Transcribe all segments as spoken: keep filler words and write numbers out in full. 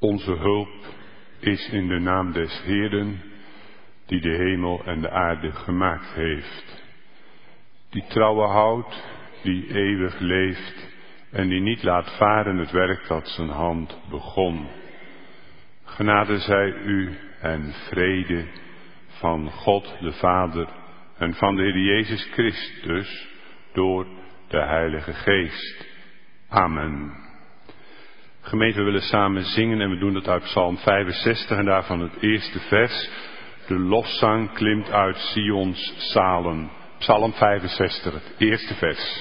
Onze hulp is in de naam des Heeren, die de hemel en de aarde gemaakt heeft. Die trouwe houdt, die eeuwig leeft en die niet laat varen het werk dat zijn hand begon. Genade zij u en vrede van God de Vader en van de Heer Jezus Christus door de Heilige Geest. Amen. Gemeente, we willen samen zingen en we doen dat uit Psalm vijfenzestig en daarvan het eerste vers. De lofzang klimt uit Sions zalen. Psalm vijfenzestig, het eerste vers.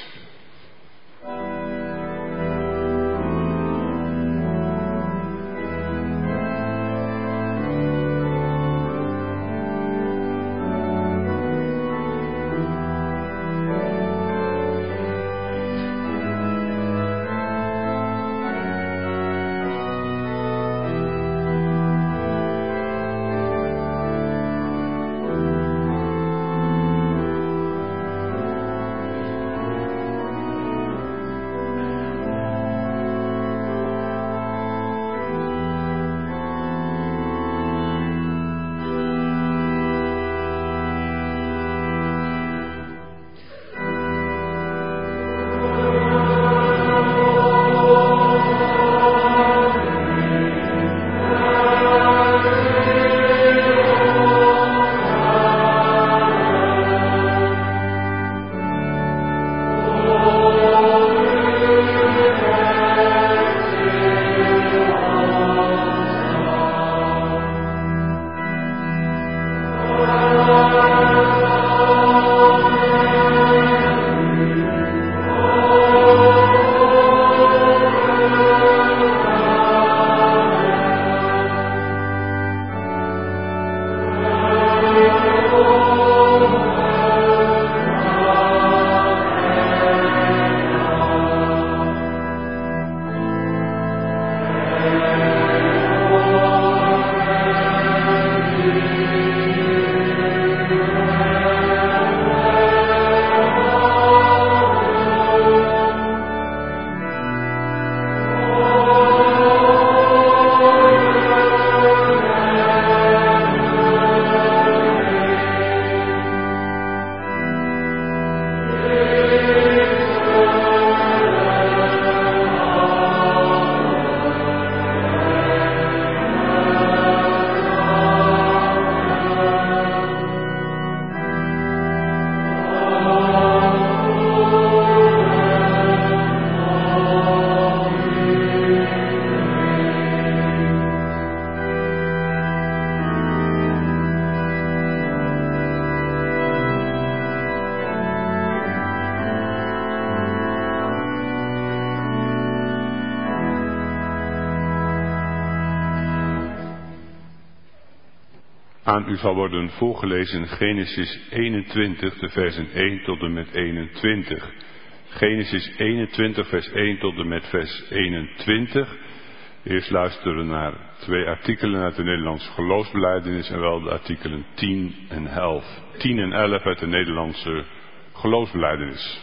Aan u zal worden voorgelezen Genesis eenentwintig, de versen één tot en met eenentwintig. Genesis eenentwintig, vers één tot en met vers eenentwintig. Eerst luisteren we naar twee artikelen uit de Nederlandse geloofsbelijdenis en wel de artikelen tien en elf. tien en elf uit de Nederlandse geloofsbelijdenis.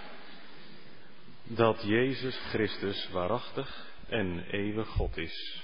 Dat Jezus Christus waarachtig en eeuwig God is.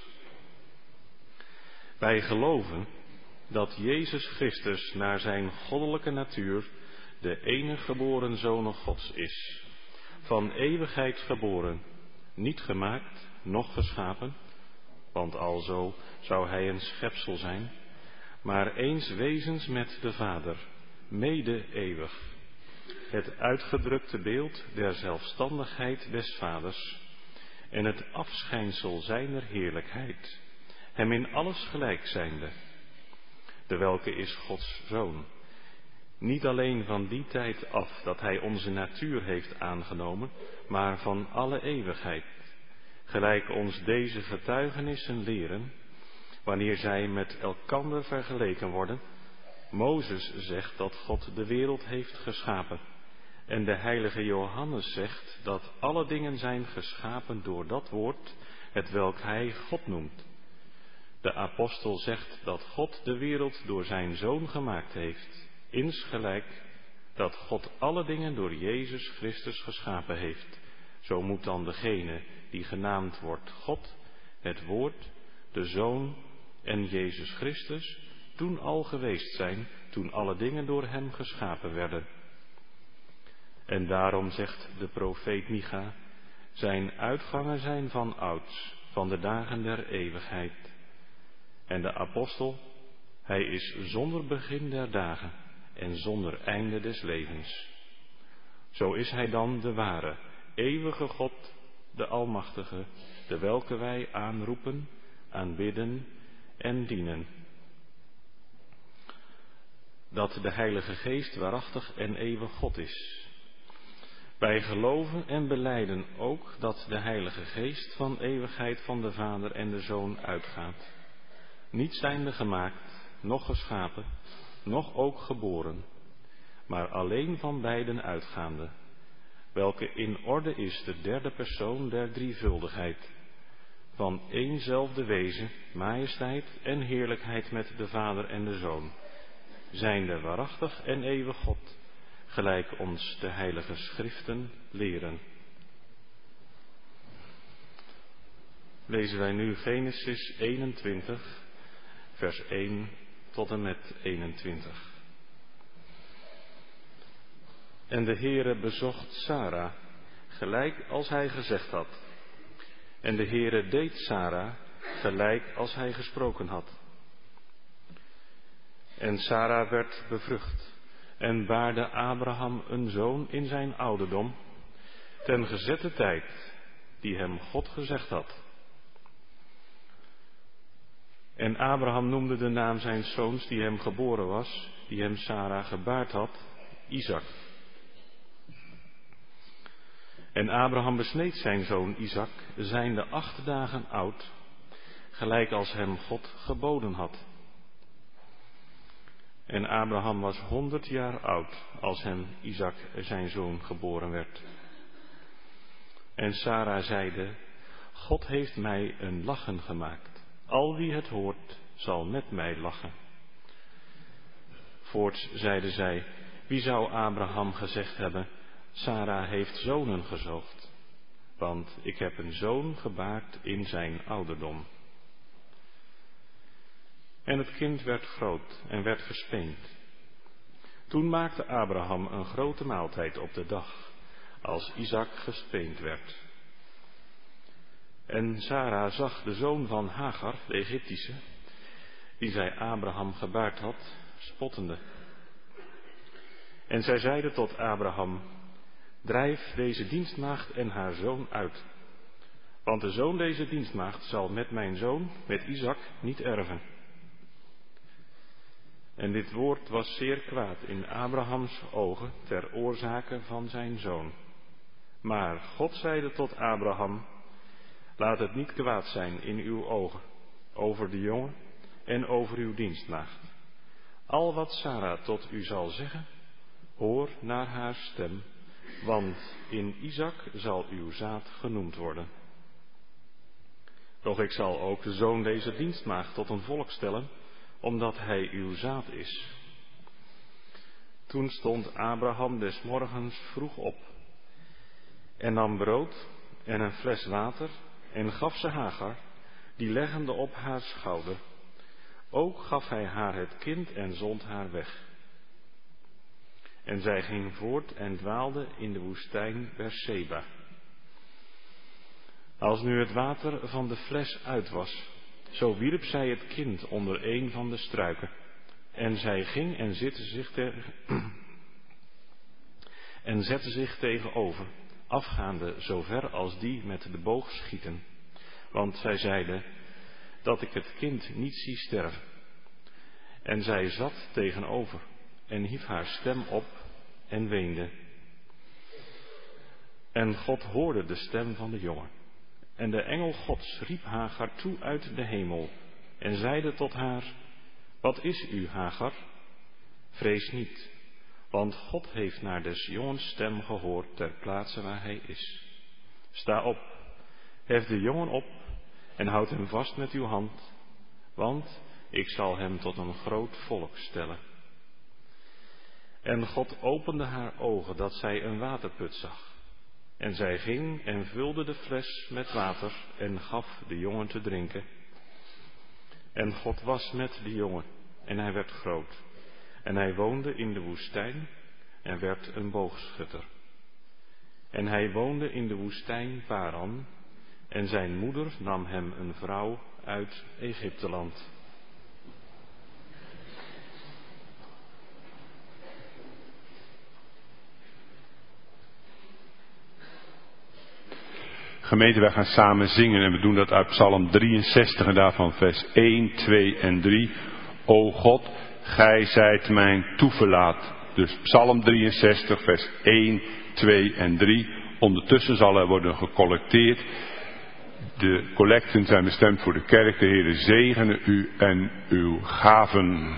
Wij geloven dat Jezus Christus naar zijn goddelijke natuur de enige geboren Zoon Gods is, van eeuwigheid geboren, niet gemaakt, noch geschapen, want alzo zou hij een schepsel zijn, maar eens wezens met de Vader, mede eeuwig, het uitgedrukte beeld der zelfstandigheid des Vaders en het afschijnsel zijner heerlijkheid, hem in alles gelijk zijnde, de welke is Gods Zoon, niet alleen van die tijd af dat hij onze natuur heeft aangenomen, maar van alle eeuwigheid, gelijk ons deze getuigenissen leren, wanneer zij met elkander vergeleken worden. Mozes zegt dat God de wereld heeft geschapen, en de heilige Johannes zegt dat alle dingen zijn geschapen door dat woord, hetwelk hij God noemt. De apostel zegt dat God de wereld door zijn Zoon gemaakt heeft, insgelijk dat God alle dingen door Jezus Christus geschapen heeft. Zo moet dan degene die genaamd wordt God, het woord, de Zoon en Jezus Christus, toen al geweest zijn, toen alle dingen door hem geschapen werden. En daarom zegt de profeet Micha, zijn uitgangen zijn van ouds, van de dagen der eeuwigheid. En de apostel, hij is zonder begin der dagen en zonder einde des levens. Zo is hij dan de ware, eeuwige God, de Almachtige, de welke wij aanroepen, aanbidden en dienen. Dat de Heilige Geest waarachtig en eeuwig God is. Wij geloven en belijden ook dat de Heilige Geest van eeuwigheid van de Vader en de Zoon uitgaat. Niet zijnde gemaakt, noch geschapen, noch ook geboren, maar alleen van beiden uitgaande, welke in orde is de derde persoon der drievuldigheid, van éénzelfde wezen, majesteit en heerlijkheid met de Vader en de Zoon, zijnde waarachtig en eeuwig God, gelijk ons de heilige schriften leren. Lezen wij nu Genesis eenentwintig, vers één tot en met eenentwintig. En de Heere bezocht Sara, gelijk als hij gezegd had. En de Heere deed Sara, gelijk als hij gesproken had. En Sara werd bevrucht en baarde Abraham een zoon in zijn ouderdom, ten gezette tijd, die hem God gezegd had. En Abraham noemde de naam zijn zoons die hem geboren was, die hem Sara gebaard had, Isaac. En Abraham besneed zijn zoon Isaac, zijnde acht dagen oud, gelijk als hem God geboden had. En Abraham was honderd jaar oud, als hem Isaac zijn zoon geboren werd. En Sara zeide, God heeft mij een lachen gemaakt. Al wie het hoort, zal met mij lachen. Voorts zeide zij, wie zou Abraham gezegd hebben, Sara heeft zonen gezoogd, want ik heb een zoon gebaard in zijn ouderdom. En het kind werd groot en werd gespeend. Toen maakte Abraham een grote maaltijd op de dag, als Isaac gespeend werd. En Sara zag de zoon van Hagar, de Egyptische, die zij Abraham gebaard had, spottende. En zij zeide tot Abraham, drijf deze dienstmaagd en haar zoon uit. Want de zoon deze dienstmaagd zal met mijn zoon, met Isaac, niet erven. En dit woord was zeer kwaad in Abrahams ogen ter oorzake van zijn zoon. Maar God zeide tot Abraham, laat het niet kwaad zijn in uw ogen, over de jongen en over uw dienstmaagd. Al wat Sara tot u zal zeggen, hoor naar haar stem, want in Isaac zal uw zaad genoemd worden. Doch ik zal ook de zoon deze dienstmaagd tot een volk stellen, omdat hij uw zaad is. Toen stond Abraham des morgens vroeg op en nam brood en een fles water en gaf ze Hagar, die leggende op haar schouder. Ook gaf hij haar het kind en zond haar weg. En zij ging voort en dwaalde in de woestijn Berseba. Als nu het water van de fles uit was, zo wierp zij het kind onder een van de struiken. En zij ging en zette zich, tegen, en zette zich tegenover, afgaande zover als die met de boog schieten. Want zij zeide, dat ik het kind niet zie sterven. En zij zat tegenover en hief haar stem op en weende. En God hoorde de stem van de jongen. En de engel Gods riep Hagar toe uit de hemel en zeide tot haar, wat is u, Hagar? Vrees niet, want God heeft naar des jongens stem gehoord ter plaatse waar hij is. Sta op, hef de jongen op en houd hem vast met uw hand, want ik zal hem tot een groot volk stellen. En God opende haar ogen dat zij een waterput zag. En zij ging en vulde de fles met water en gaf de jongen te drinken. En God was met die jongen, en hij werd groot. En hij woonde in de woestijn en werd een boogschutter. En hij woonde in de woestijn Paran, en zijn moeder nam hem een vrouw uit Egypteland. Gemeente, wij gaan samen zingen en we doen dat uit Psalm drieënzestig en daarvan vers één, twee en drie. O God, gij zijt mijn toeverlaat. Dus Psalm drieënzestig vers één, twee en drie. Ondertussen zal er worden gecollecteerd. De collecten zijn bestemd voor de kerk. De Heere zegene u en uw gaven.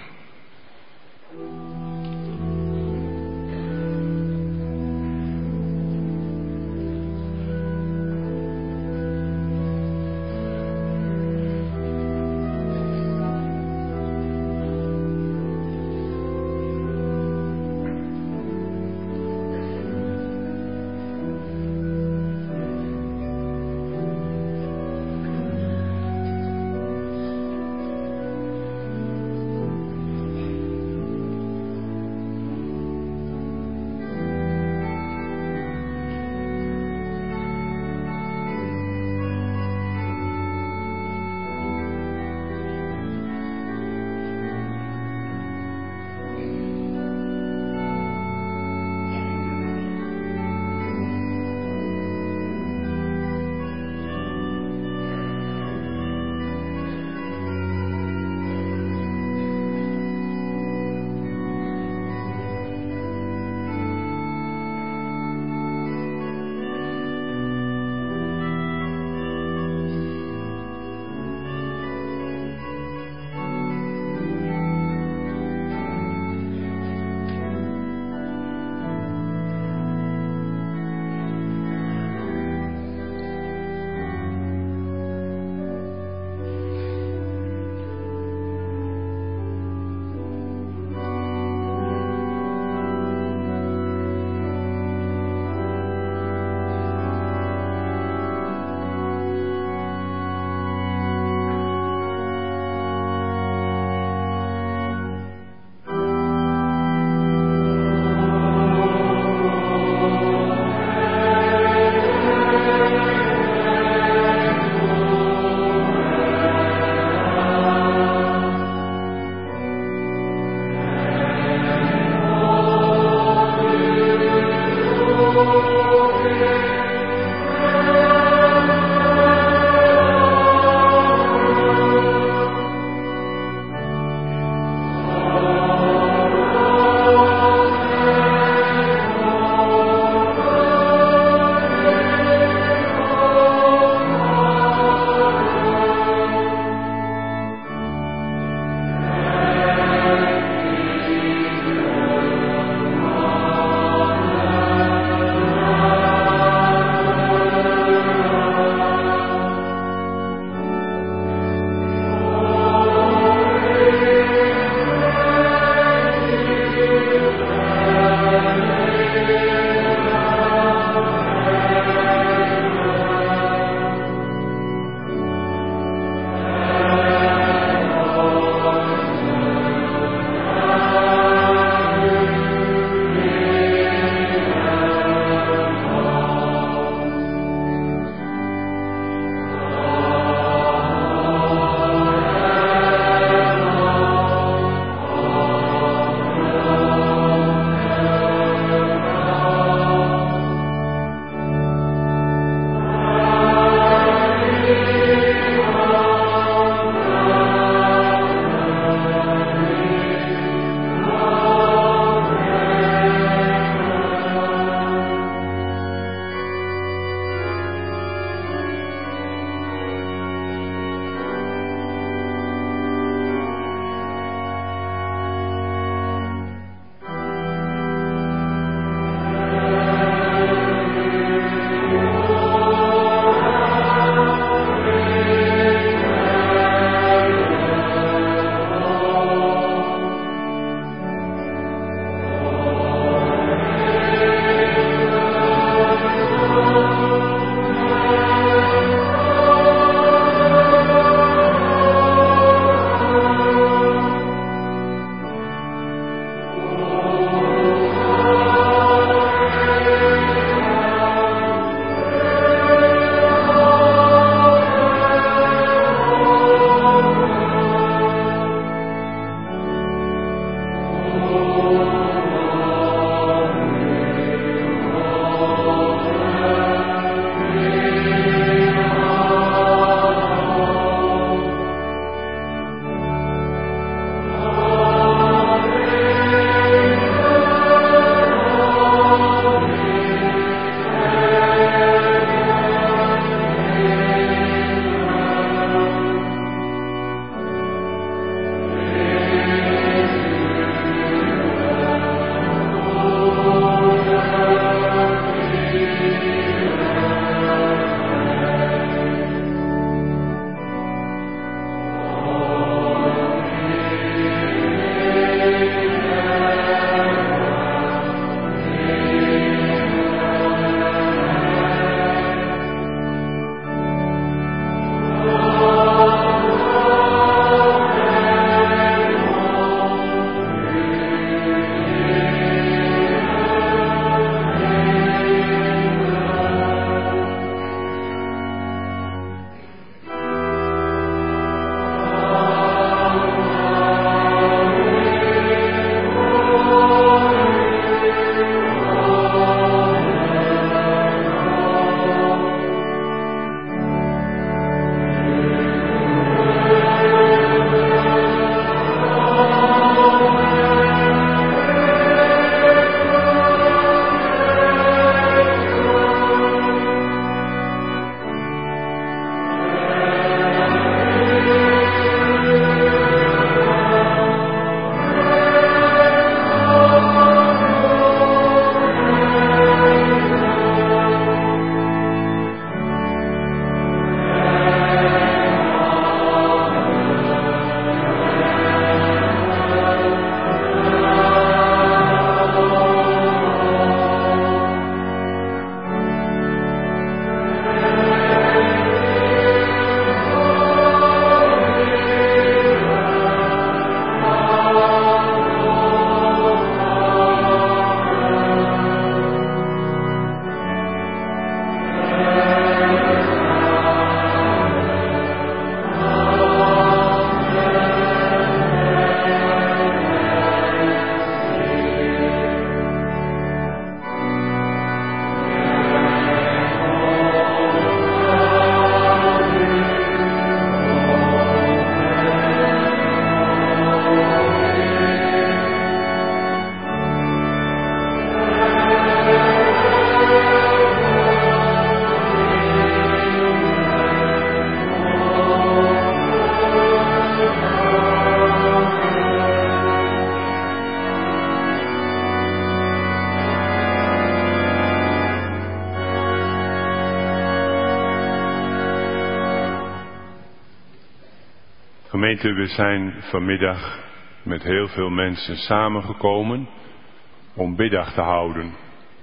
Gemeente, we zijn vanmiddag met heel veel mensen samengekomen om biddag te houden.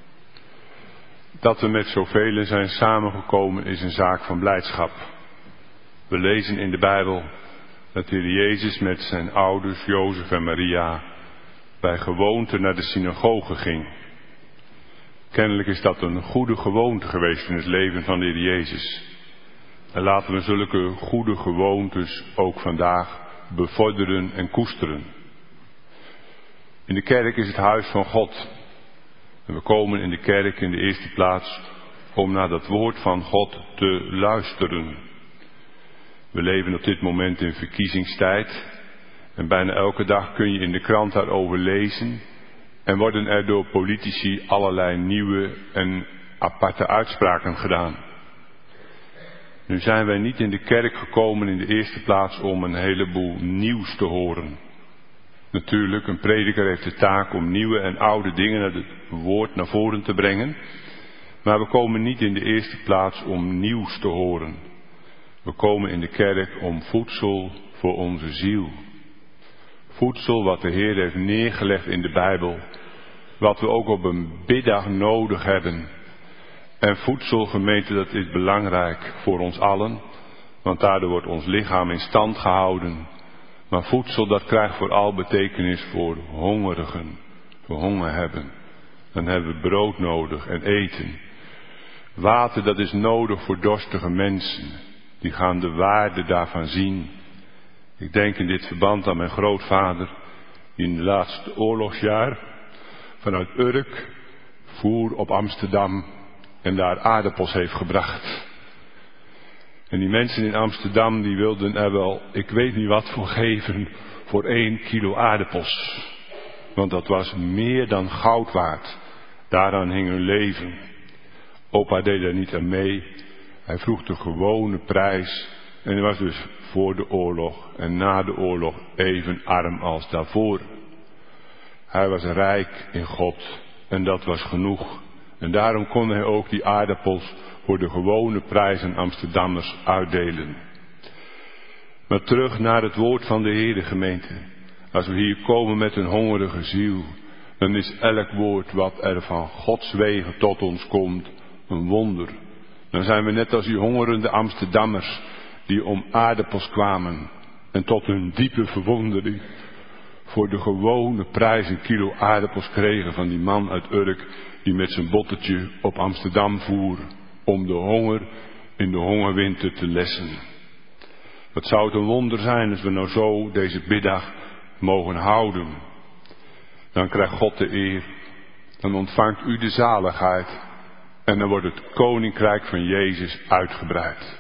Dat we met zoveel zijn samengekomen is een zaak van blijdschap. We lezen in de Bijbel dat de Heer Jezus met zijn ouders Jozef en Maria bij gewoonte naar de synagoge ging. Kennelijk is dat een goede gewoonte geweest in het leven van de Heer Jezus. En laten we zulke goede gewoontes ook vandaag bevorderen en koesteren. In de kerk is het huis van God. En we komen in de kerk in de eerste plaats om naar dat woord van God te luisteren. We leven op dit moment in verkiezingstijd. En bijna elke dag kun je in de krant daarover lezen. En worden er door politici allerlei nieuwe en aparte uitspraken gedaan. Nu zijn wij niet in de kerk gekomen in de eerste plaats om een heleboel nieuws te horen. Natuurlijk, een prediker heeft de taak om nieuwe en oude dingen naar het woord naar voren te brengen. Maar we komen niet in de eerste plaats om nieuws te horen. We komen in de kerk om voedsel voor onze ziel. Voedsel wat de Heer heeft neergelegd in de Bijbel. Wat we ook op een biddag nodig hebben. En voedsel, gemeente, dat is belangrijk voor ons allen. Want daardoor wordt ons lichaam in stand gehouden. Maar voedsel, dat krijgt vooral betekenis voor hongerigen. Voor honger hebben. Dan hebben we brood nodig en eten. Water, dat is nodig voor dorstige mensen. Die gaan de waarde daarvan zien. Ik denk in dit verband aan mijn grootvader, die in het laatste oorlogsjaar vanuit Urk voer op Amsterdam en daar aardappels heeft gebracht. En die mensen in Amsterdam, die wilden er wel, ik weet niet wat voor geven, voor één kilo aardappels. Want dat was meer dan goud waard. Daaraan hing hun leven. Opa deed er niet aan mee. Hij vroeg de gewone prijs. En hij was dus voor de oorlog en na de oorlog even arm als daarvoor. Hij was rijk in God en dat was genoeg. En daarom kon hij ook die aardappels voor de gewone prijs aan Amsterdammers uitdelen. Maar terug naar het woord van de Heer, gemeente. Als we hier komen met een hongerige ziel, dan is elk woord wat er van Gods wegen tot ons komt een wonder. Dan zijn we net als die hongerende Amsterdammers die om aardappels kwamen en tot hun diepe verwondering voor de gewone prijs een kilo aardappels kregen van die man uit Urk die met zijn bottetje op Amsterdam voer om de honger in de hongerwinter te lessen. Wat zou het een wonder zijn als we nou zo deze biddag mogen houden. Dan krijgt God de eer, dan ontvangt u de zaligheid en dan wordt het koninkrijk van Jezus uitgebreid.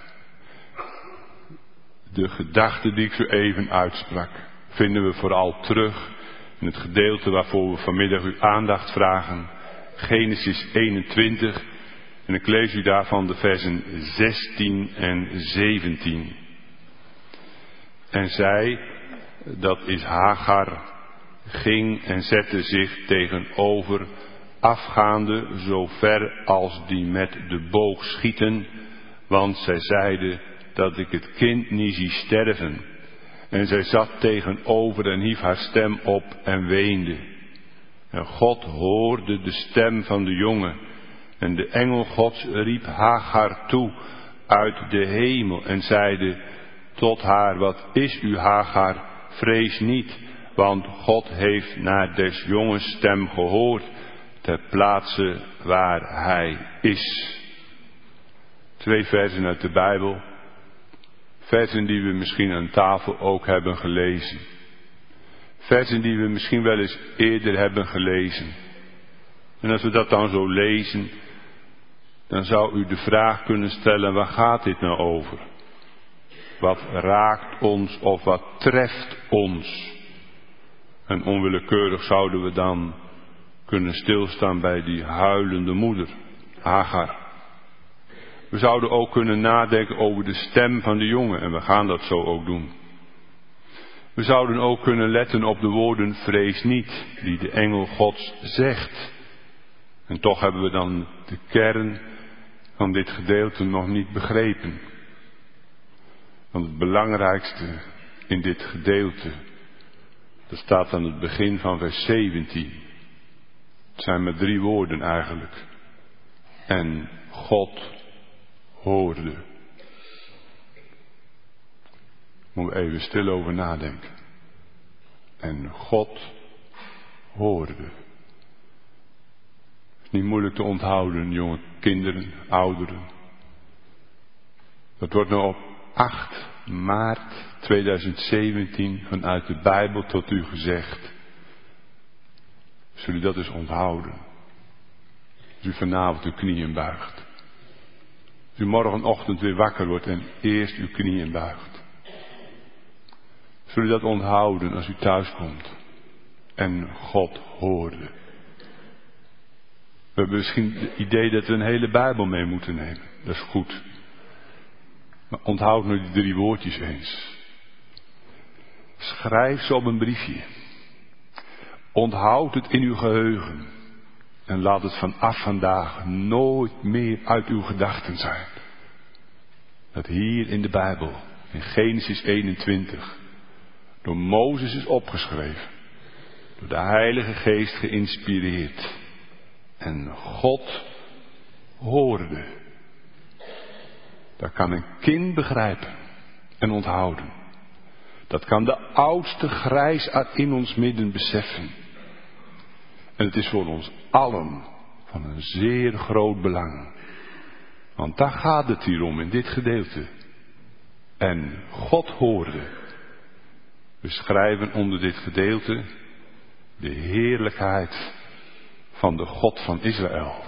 De gedachte die ik zo even uitsprak, vinden we vooral terug in het gedeelte waarvoor we vanmiddag uw aandacht vragen. Genesis eenentwintig. En ik lees u daarvan de versen zestien en zeventien. En zij, dat is Hagar, ging en zette zich tegenover afgaande zo ver als die met de boog schieten. Want zij zeide dat ik het kind niet zie sterven. En zij zat tegenover en hief haar stem op en weende. En God hoorde de stem van de jongen. En de engel Gods riep Hagar toe uit de hemel en zeide tot haar, wat is u Hagar, vrees niet, want God heeft naar des jongens stem gehoord, ter plaatse waar hij is. Twee versen uit de Bijbel. Versen die we misschien aan tafel ook hebben gelezen. Versen die we misschien wel eens eerder hebben gelezen. En als we dat dan zo lezen, dan zou u de vraag kunnen stellen, waar gaat dit nou over? Wat raakt ons of wat treft ons? En onwillekeurig zouden we dan kunnen stilstaan bij die huilende moeder, Hagar. We zouden ook kunnen nadenken over de stem van de jongen en we gaan dat zo ook doen. We zouden ook kunnen letten op de woorden vrees niet, die de engel Gods zegt. En toch hebben we dan de kern van dit gedeelte nog niet begrepen. Want het belangrijkste in dit gedeelte. Dat staat aan het begin van vers zeventien. Het zijn maar drie woorden eigenlijk. En God hoorde. Moeten we even stil over nadenken. En God hoorde. Het is niet moeilijk te onthouden, jonge kinderen, ouderen. Dat wordt nou op acht maart tweeduizend zeventien vanuit de Bijbel tot u gezegd. Zullen u dat eens onthouden? Als u vanavond uw knieën buigt. Als u morgenochtend weer wakker wordt en eerst uw knieën buigt. Zullen u dat onthouden als u thuis komt? En God hoorde. We hebben misschien het idee dat we een hele Bijbel mee moeten nemen. Dat is goed. Maar onthoud nu die drie woordjes eens. Schrijf ze op een briefje. Onthoud het in uw geheugen. En laat het vanaf vandaag nooit meer uit uw gedachten zijn. Dat hier in de Bijbel, in Genesis eenentwintig, door Mozes is opgeschreven. Door de Heilige Geest geïnspireerd. En God hoorde. Dat kan een kind begrijpen en onthouden. Dat kan de oudste grijsaard in ons midden beseffen. En het is voor ons allen van een zeer groot belang. Want daar gaat het hier om in dit gedeelte. En God hoorde. We schrijven onder dit gedeelte de heerlijkheid van de God van Israël.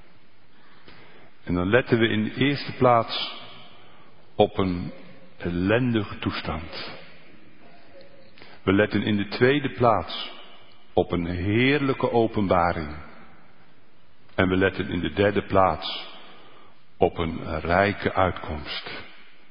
En dan letten we in de eerste plaats op een ellendige toestand. We letten in de tweede plaats op een heerlijke openbaring. En we letten in de derde plaats op een rijke uitkomst.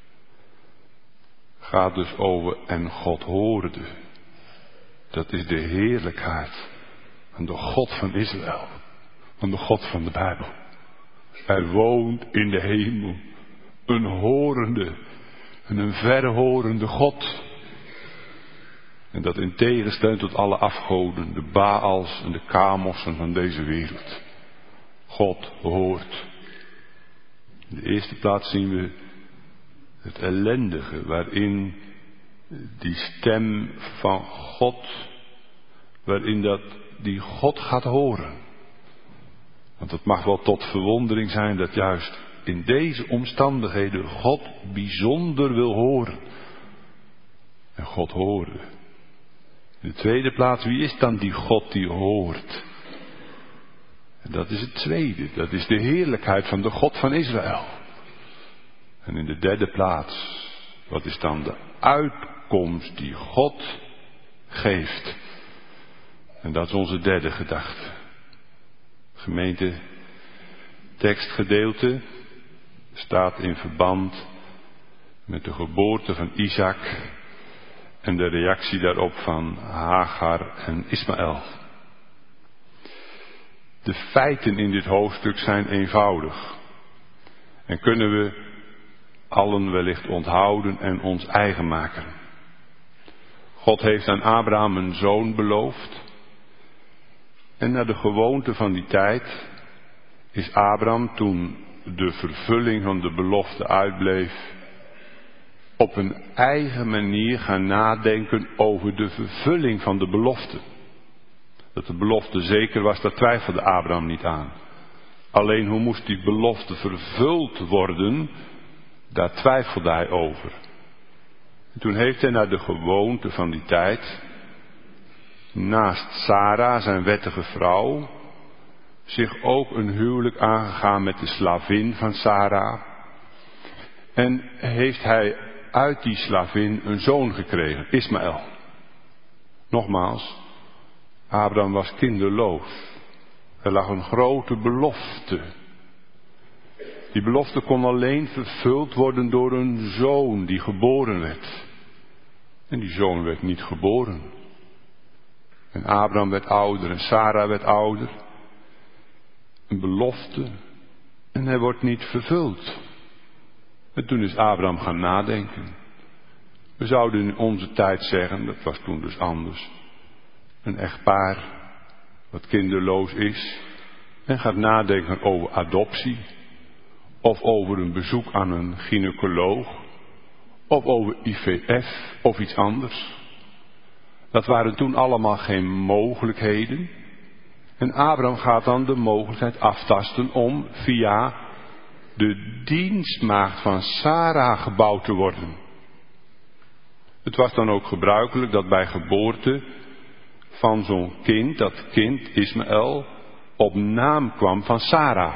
Gaat dus over en God hoorde. Dat is de heerlijkheid van de God van Israël. Van de God van de Bijbel. Er woont in de hemel een horende en een verhorende God. En dat in tegenstelling tot alle afgoden, de Baals en de Kamossen van deze wereld. God hoort. In de eerste plaats zien we het ellendige waarin die stem van God, waarin dat die God gaat horen. Want het mag wel tot verwondering zijn dat juist in deze omstandigheden God bijzonder wil horen. En God hoorde. In de tweede plaats, wie is dan die God die hoort? En dat is het tweede, dat is de heerlijkheid van de God van Israël. En in de derde plaats, wat is dan de uitkomst die God geeft? En dat is onze derde gedachte. Gemeente, tekstgedeelte staat in verband met de geboorte van Isaac en de reactie daarop van Hagar en Ismaël. De feiten in dit hoofdstuk zijn eenvoudig en kunnen we allen wellicht onthouden en ons eigen maken. God heeft aan Abraham een zoon beloofd. En naar de gewoonte van die tijd is Abraham, toen de vervulling van de belofte uitbleef, op een eigen manier gaan nadenken over de vervulling van de belofte. Dat de belofte zeker was, daar twijfelde Abraham niet aan. Alleen hoe moest die belofte vervuld worden, daar twijfelde hij over. En toen heeft hij naar de gewoonte van die tijd, naast Sarah, zijn wettige vrouw, zich ook een huwelijk aangegaan met de slavin van Sarah. En heeft hij uit die slavin een zoon gekregen, Ismaël. Nogmaals, Abraham was kinderloos. Er lag een grote belofte. Die belofte kon alleen vervuld worden door een zoon die geboren werd. En die zoon werd niet geboren. En Abraham werd ouder en Sarah werd ouder. Een belofte. En hij wordt niet vervuld. En toen is Abraham gaan nadenken. We zouden in onze tijd zeggen, dat was toen dus anders, een echtpaar wat kinderloos is en gaat nadenken over adoptie of over een bezoek aan een gynaecoloog of over I V F of iets anders. Dat waren toen allemaal geen mogelijkheden. En Abraham gaat dan de mogelijkheid aftasten om via de dienstmaagd van Sarah gebouwd te worden. Het was dan ook gebruikelijk dat bij geboorte van zo'n kind, dat kind Ismaël, op naam kwam van Sarah.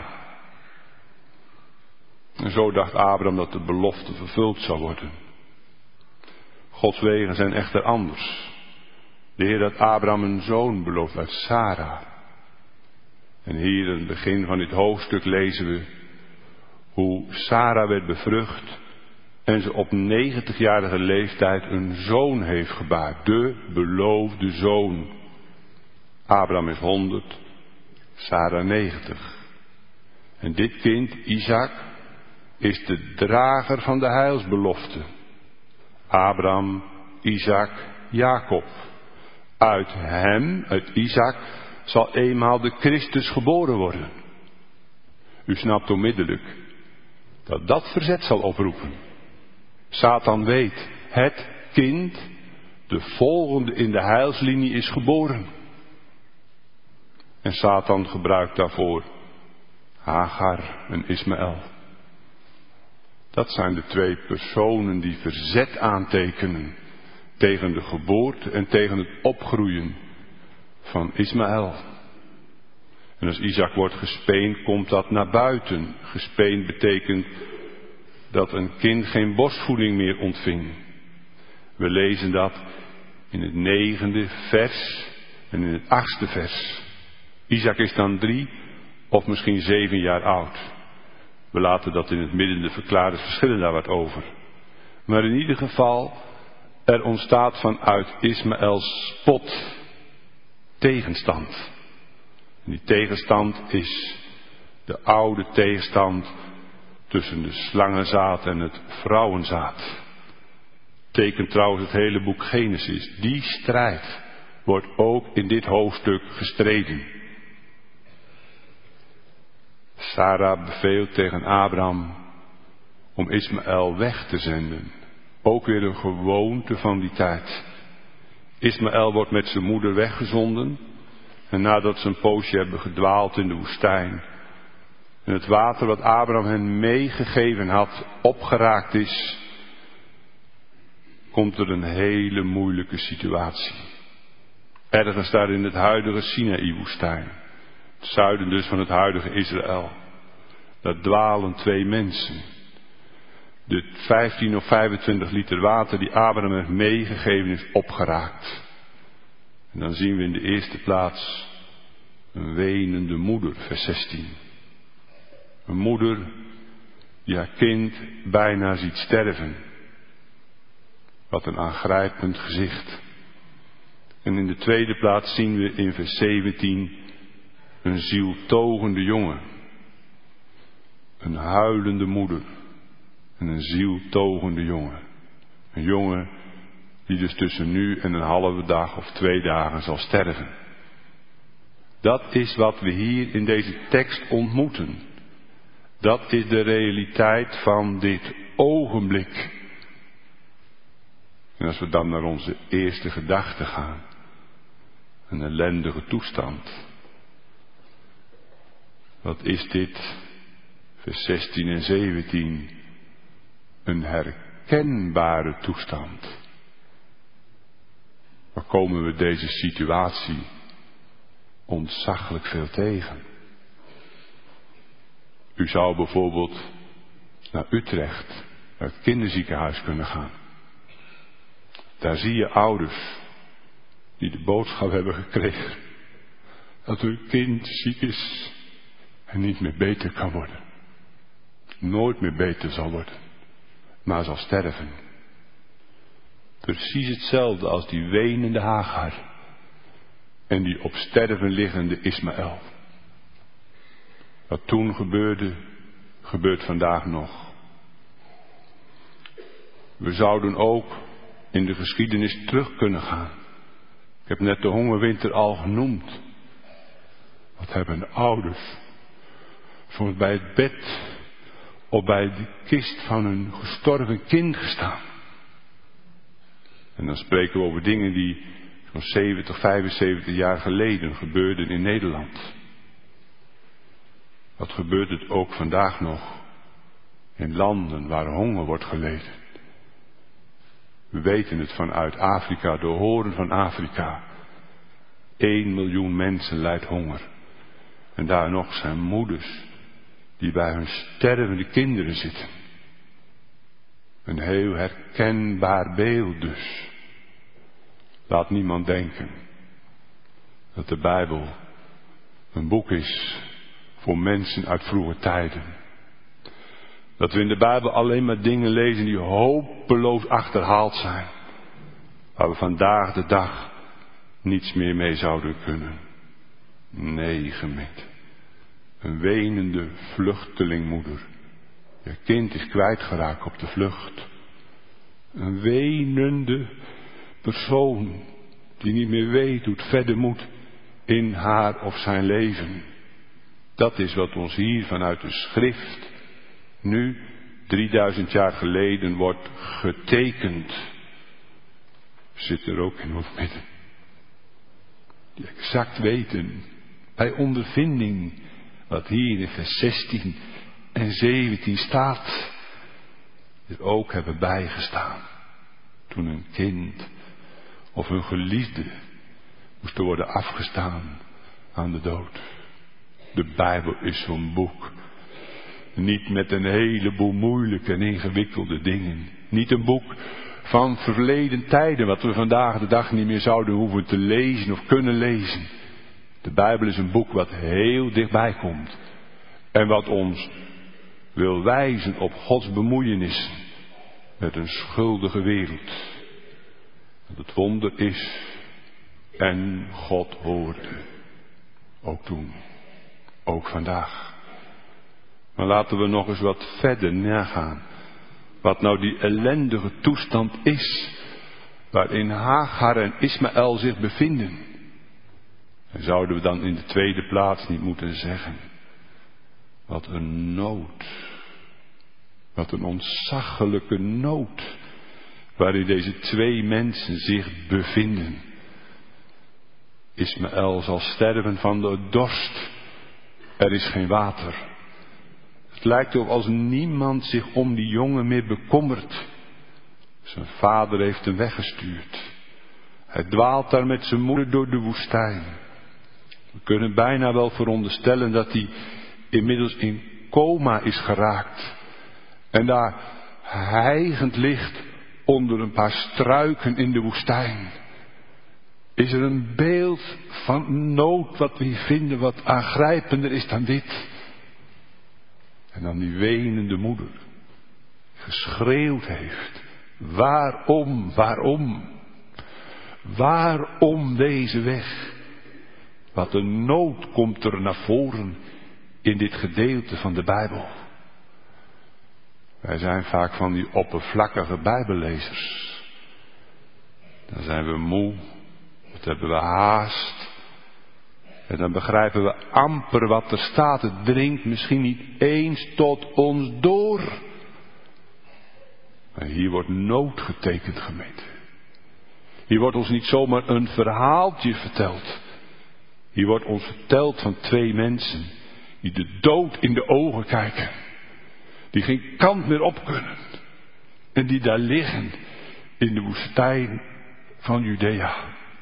En zo dacht Abraham dat de belofte vervuld zou worden. Gods wegen zijn echter anders. De Heer had Abraham een zoon beloofd uit Sarah. En hier in het begin van dit hoofdstuk lezen we hoe Sarah werd bevrucht en ze op negentigjarige leeftijd een zoon heeft gebaard. De beloofde zoon. Abraham is honderd, Sarah negentig. En dit kind, Isaac, is de drager van de heilsbelofte. Abraham, Isaac, Jacob. Uit hem, uit Isaac, zal eenmaal de Christus geboren worden. U snapt onmiddellijk dat dat verzet zal oproepen. Satan weet, het kind, de volgende in de heilslinie is geboren. En Satan gebruikt daarvoor Hagar en Ismaël. Dat zijn de twee personen die verzet aantekenen tegen de geboorte en tegen het opgroeien van Ismaël. En als Isaac wordt gespeend, komt dat naar buiten. Gespeend betekent dat een kind geen borstvoeding meer ontving. We lezen dat in het negende vers en in het achtste vers. Isaac is dan drie of misschien zeven jaar oud. We laten dat in het midden, de verklaarders verschillen daar wat over. Maar in ieder geval, er ontstaat vanuit Ismaëls spot tegenstand. En die tegenstand is de oude tegenstand tussen de slangenzaad en het vrouwenzaad. Tekent trouwens het hele boek Genesis. Die strijd wordt ook in dit hoofdstuk gestreden. Sarah beveelt tegen Abraham om Ismaël weg te zenden. Ook weer een gewoonte van die tijd. Ismaël wordt met zijn moeder weggezonden. En nadat ze een poosje hebben gedwaald in de woestijn. En het water wat Abraham hen meegegeven had opgeraakt is. Komt er een hele moeilijke situatie. Ergens daar in het huidige Sinaï-woestijn. Het zuiden dus van het huidige Israël. Daar dwalen twee mensen. De vijftien of vijfentwintig liter water die Abraham heeft meegegeven is opgeraakt. En dan zien we in de eerste plaats een wenende moeder, vers zestien. Een moeder die haar kind bijna ziet sterven. Wat een aangrijpend gezicht. En in de tweede plaats zien we in vers zeventien een zieltogende jongen. Een huilende moeder. En een zieltogende jongen. Een jongen die dus tussen nu en een halve dag of twee dagen zal sterven. Dat is wat we hier in deze tekst ontmoeten. Dat is de realiteit van dit ogenblik. En als we dan naar onze eerste gedachte gaan. Een ellendige toestand. Wat is dit? Vers zestien en zeventien. Een herkenbare toestand. Waar komen we deze situatie ontzaglijk veel tegen? U zou bijvoorbeeld naar Utrecht, naar het kinderziekenhuis kunnen gaan. Daar zie je ouders die de boodschap hebben gekregen dat hun kind ziek is en niet meer beter kan worden. Nooit meer beter zal worden, maar zal sterven. Precies hetzelfde als die wenende Hagar en die op sterven liggende Ismaël. Wat toen gebeurde, gebeurt vandaag nog. We zouden ook in de geschiedenis terug kunnen gaan. Ik heb net de hongerwinter al genoemd. Wat hebben ouders soms bij het bed of bij de kist van een gestorven kind gestaan. En dan spreken we over dingen die zo'n zeventig, vijfenzeventig jaar geleden gebeurden in Nederland. Wat gebeurt het ook vandaag nog in landen waar honger wordt geleden? We weten het vanuit Afrika, de hoorn van Afrika. Eén miljoen mensen lijdt honger. En daar nog zijn moeders die bij hun stervende kinderen zitten. Een heel herkenbaar beeld dus. Laat niemand denken dat de Bijbel een boek is voor mensen uit vroege tijden. Dat we in de Bijbel alleen maar dingen lezen die hopeloos achterhaald zijn. Waar we vandaag de dag niets meer mee zouden kunnen. Nee, gemeente. Een wenende vluchtelingmoeder. Je kind is kwijtgeraakt op de vlucht. Een wenende persoon die niet meer weet hoe het verder moet in haar of zijn leven. Dat is wat ons hier vanuit de schrift nu, drieduizend jaar geleden, wordt getekend. Zit er ook in ons midden. Die exact weten, bij ondervinding, wat hier in vers zestien en zeventien staat, er ook hebben bijgestaan. Toen een kind of een geliefde moest worden afgestaan aan de dood. De Bijbel is zo'n boek. Niet met een heleboel moeilijke en ingewikkelde dingen. Niet een boek van verleden tijden, wat we vandaag de dag niet meer zouden hoeven te lezen of kunnen lezen. De Bijbel is een boek wat heel dichtbij komt. En wat ons wil wijzen op Gods bemoeienissen met een schuldige wereld. Dat het wonder is en God hoorde. Ook toen. Ook vandaag. Maar laten we nog eens wat verder nagaan. Wat nou die ellendige toestand is. Waarin Hagar en Ismaël zich bevinden. En zouden we dan in de tweede plaats niet moeten zeggen. Wat een nood. Wat een ontzaglijke nood. Waarin deze twee mensen zich bevinden. Ismaël zal sterven van de dorst. Er is geen water. Het lijkt ook als niemand zich om die jongen meer bekommert. Zijn vader heeft hem weggestuurd. Hij dwaalt daar met zijn moeder door de woestijn. We kunnen bijna wel veronderstellen dat hij inmiddels in coma is geraakt. En daar hijgend ligt onder een paar struiken in de woestijn. Is er een beeld van nood wat we hier vinden wat aangrijpender is dan dit. En dan die wenende moeder. Geschreeuwd heeft. Waarom, waarom? Waarom deze weg? Wat een nood komt er naar voren in dit gedeelte van de Bijbel. Wij zijn vaak van die oppervlakkige Bijbellezers. Dan zijn we moe. Dan hebben we haast. En dan begrijpen we amper wat er staat. Het dringt misschien niet eens tot ons door. Maar hier wordt nood getekend, gemeente. Hier wordt ons niet zomaar een verhaaltje verteld. Hier wordt ons verteld van twee mensen die de dood in de ogen kijken. Die geen kant meer op kunnen. En die daar liggen in de woestijn van Judea.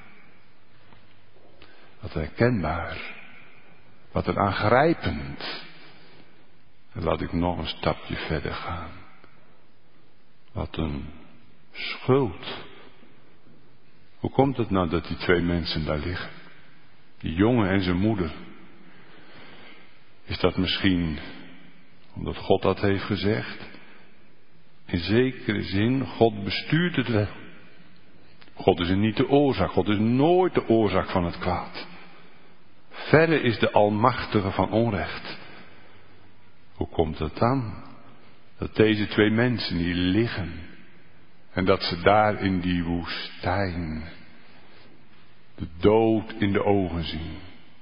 Wat herkenbaar. Wat een aangrijpend. En laat ik nog een stapje verder gaan. Wat een schuld. Hoe komt het nou dat die twee mensen daar liggen? Die jongen en zijn moeder. Is dat misschien omdat God dat heeft gezegd? In zekere zin, God bestuurt het wel. God is er niet de oorzaak. God is nooit de oorzaak van het kwaad. Verre is de Almachtige van onrecht. Hoe komt het dan? Dat deze twee mensen die liggen En dat ze daar in die woestijn de dood in de ogen zien.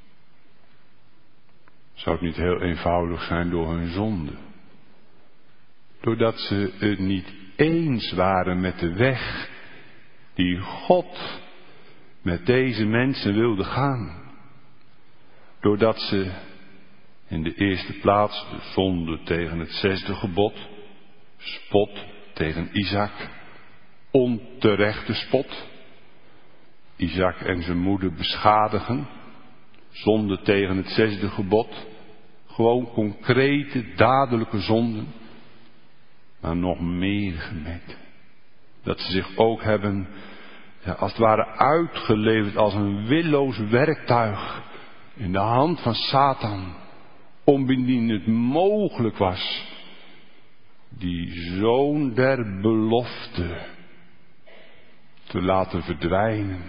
Zou het niet heel eenvoudig zijn door hun zonde? Doordat ze het niet eens waren met de weg die God met deze mensen wilde gaan. Doordat ze in de eerste plaats de zonde tegen het zesde gebod, spot tegen Isaac, onterechte spot, Isaac en zijn moeder beschadigen, zonde tegen het zesde gebod, gewoon concrete, dadelijke zonden, maar nog meer gemeente. Dat ze zich ook hebben, ja, als het ware uitgeleverd als een willoos werktuig in de hand van Satan, om indien het mogelijk was, die zoon der belofte te laten verdwijnen.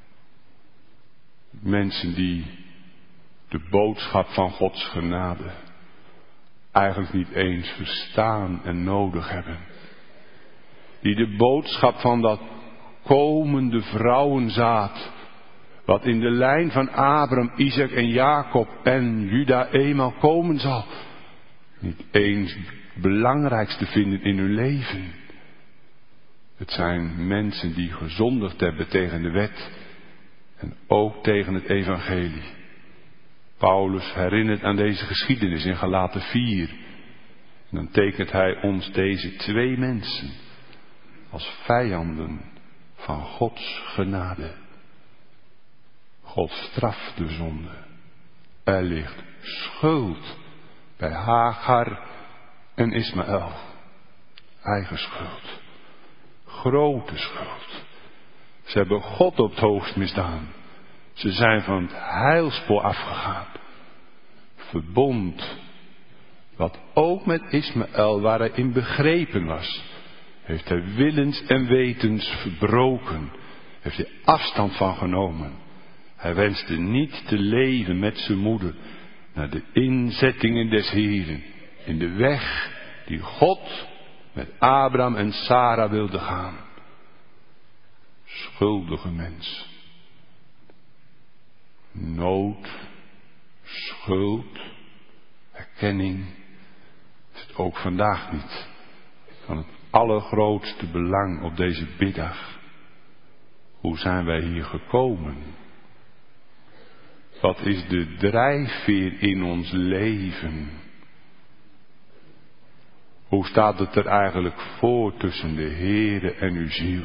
Mensen die de boodschap van Gods genade eigenlijk niet eens verstaan en nodig hebben. Die de boodschap van dat komende vrouwenzaad, wat in de lijn van Abraham, Isaac en Jacob en Juda eenmaal komen zal, niet eens het belangrijkste vinden in hun leven. Het zijn mensen die gezondigd hebben tegen de wet en ook tegen het evangelie. Paulus herinnert aan deze geschiedenis in Galaten vier. En dan tekent hij ons deze twee mensen als vijanden van Gods genade. God straft de zonde. Er ligt schuld bij Hagar en Ismaël. Eigen schuld. Grote schuld. Ze hebben God op het hoogst misdaan. Ze zijn van het heilspoor afgegaan. Verbond, wat ook met Ismaël, waar hij in begrepen was, heeft hij willens en wetens verbroken. Heeft hij afstand van genomen. Hij wenste niet te leven met zijn moeder naar de inzettingen des Heeren. In de weg die God met Abraham en Sara wilde gaan. Schuldige mens. Nood, schuld, erkenning is het ook vandaag niet van het allergrootste belang op deze biddag. Hoe zijn wij hier gekomen? Wat is de drijfveer in ons leven? Hoe staat het er eigenlijk voor tussen de Heere en uw ziel?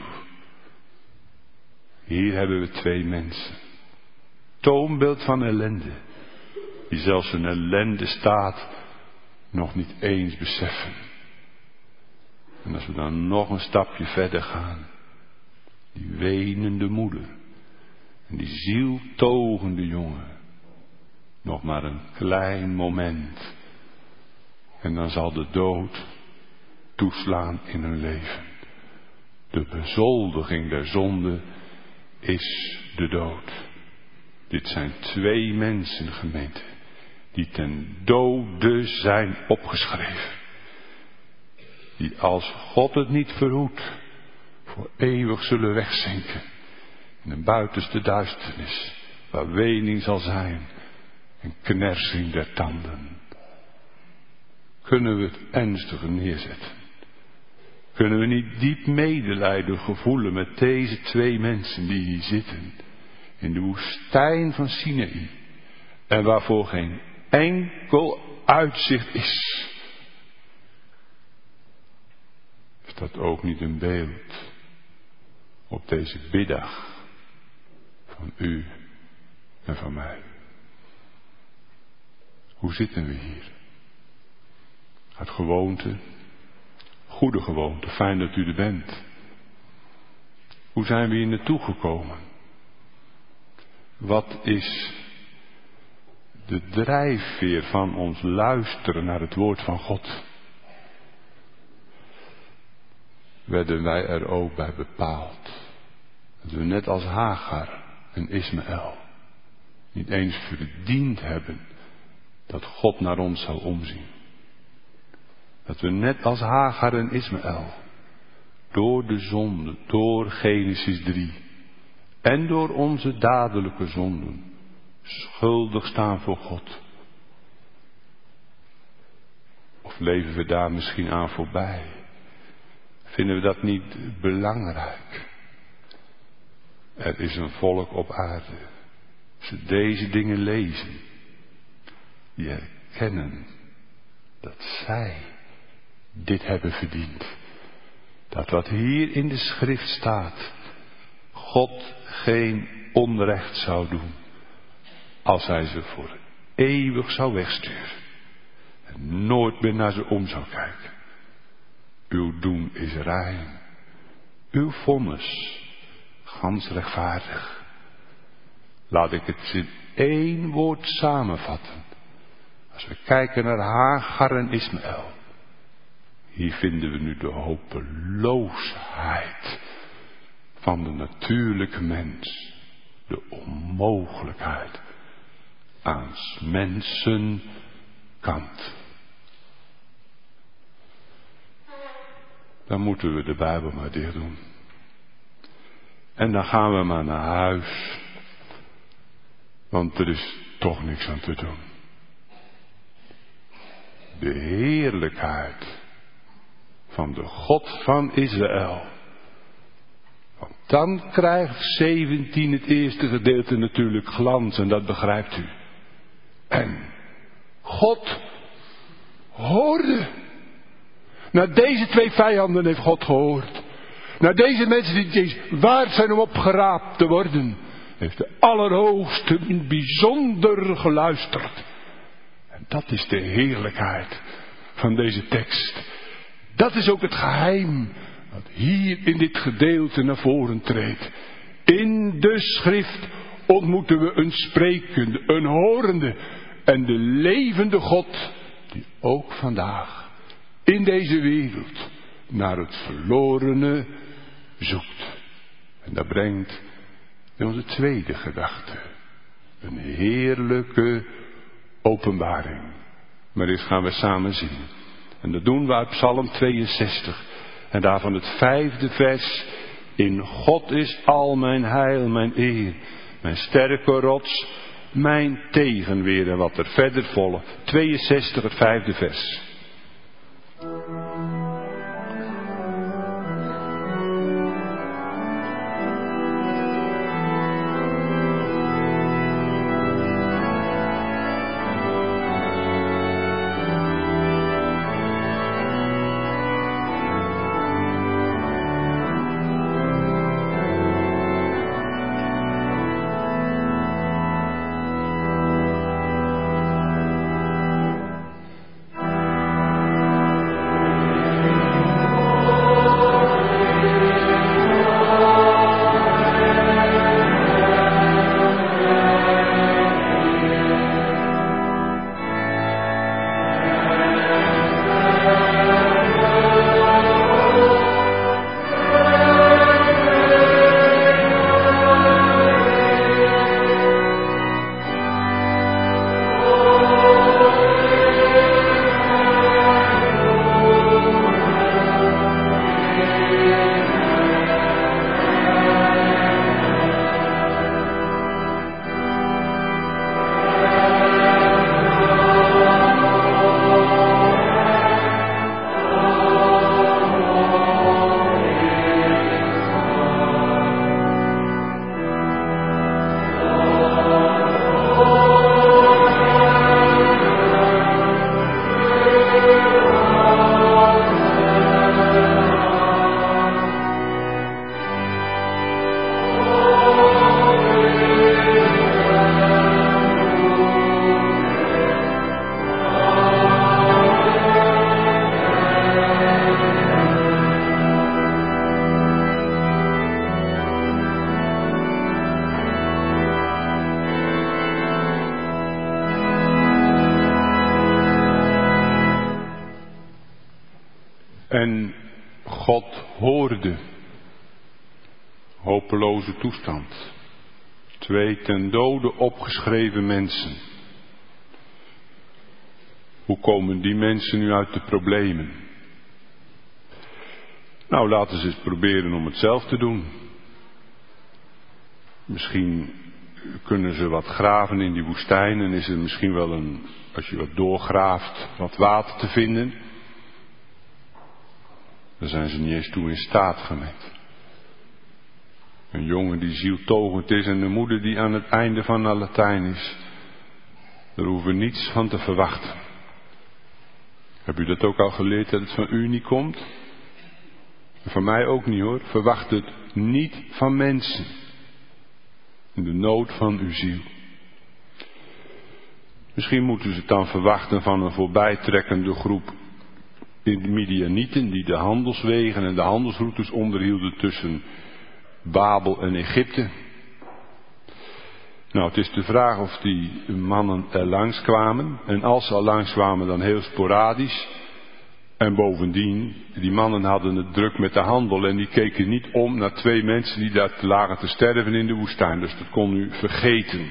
Hier hebben we twee mensen. Toonbeeld van ellende. Die zelfs hun ellende staat nog niet eens beseffen. En als we dan nog een stapje verder gaan. Die wenende moeder. En die zieltogende jongen. Nog maar een klein moment. En dan zal de dood toeslaan in hun leven. De bezoldiging der zonde is de dood. Dit zijn twee mensen, gemeente, die ten dode zijn opgeschreven. Die als God het niet verhoedt, voor eeuwig zullen wegzinken. In de buitenste duisternis, waar wening zal zijn en knersing der tanden. Kunnen we het ernstiger neerzetten? Kunnen we niet diep medelijden gevoelen met deze twee mensen die hier zitten, in de woestijn van Sinaï, en waarvoor geen enkel uitzicht is? Is dat ook niet een beeld op deze biddag van u en van mij? Hoe zitten we hier? Uit gewoonte, goede gewoonte, fijn dat u er bent. Hoe zijn we hier naartoe gekomen? Wat is de drijfveer van ons luisteren naar het woord van God? Werden wij er ook bij bepaald dat we net als Hagar en Ismaël niet eens verdiend hebben dat God naar ons zou omzien? Dat we net als Hagar en Ismaël door de zonde, door Genesis drie en door onze dadelijke zonden schuldig staan voor God? Of leven we daar misschien aan voorbij? Vinden we dat niet belangrijk? Er is een volk op aarde. Als ze deze dingen lezen, die herkennen dat zij dit hebben verdiend. Dat wat hier in de schrift staat, God geen onrecht zou doen als hij ze voor eeuwig zou wegsturen en nooit meer naar ze om zou kijken. Uw doen is rein, uw vonnis gans rechtvaardig. Laat ik het in één woord samenvatten. Als we kijken naar Hagar en Ismaël, hier vinden we nu de hopeloosheid van de natuurlijke mens. De onmogelijkheid aan mensen kant. Dan moeten we de Bijbel maar dicht doen. En dan gaan we maar naar huis. Want er is toch niks aan te doen. De heerlijkheid van de God van Israël. Want dan krijgt zeventien het eerste gedeelte natuurlijk glans en dat begrijpt u. En God hoorde. Naar deze twee vijanden heeft God gehoord. Naar deze mensen die deze waard zijn om opgeraapt te worden, heeft de Allerhoogste in bijzonder geluisterd. En dat is de heerlijkheid van deze tekst. Dat is ook het geheim dat hier in dit gedeelte naar voren treedt. In de schrift ontmoeten we een sprekende, een horende en de levende God die ook vandaag in deze wereld naar het verlorene zoekt. En dat brengt in onze tweede gedachte een heerlijke openbaring. Maar eerst gaan we samen zien. En dat doen we uit Psalm tweeënzestig. En daarvan het vijfde vers. In God is al mijn heil, mijn eer, mijn sterke rots, mijn tegenweer. En wat er verder volgt. tweeënzestig, het vijfde vers. En God hoorde. Hopeloze toestand. Twee ten dode opgeschreven mensen. Hoe komen die mensen nu uit de problemen? Nou, laten ze eens proberen om het zelf te doen. Misschien kunnen ze wat graven in die woestijn en is er misschien wel een, als je wat doorgraaft, wat water te vinden. Daar zijn ze niet eens toe in staat gemet. Een jongen die zieltogend is en een moeder die aan het einde van haar Latijn is. Daar hoeven we niets van te verwachten. Heb u dat ook al geleerd dat het van u niet komt? En van mij ook niet hoor. Verwacht het niet van mensen. In de nood van uw ziel. Misschien moeten ze het dan verwachten van een voorbijtrekkende groep Midianieten die de handelswegen en de handelsroutes onderhielden tussen Babel en Egypte. Nou, het is de vraag of die mannen er langs kwamen. En als ze al langs kwamen, dan heel sporadisch. En bovendien, die mannen hadden het druk met de handel en die keken niet om naar twee mensen die daar lagen te sterven in de woestijn. Dus dat kon u vergeten.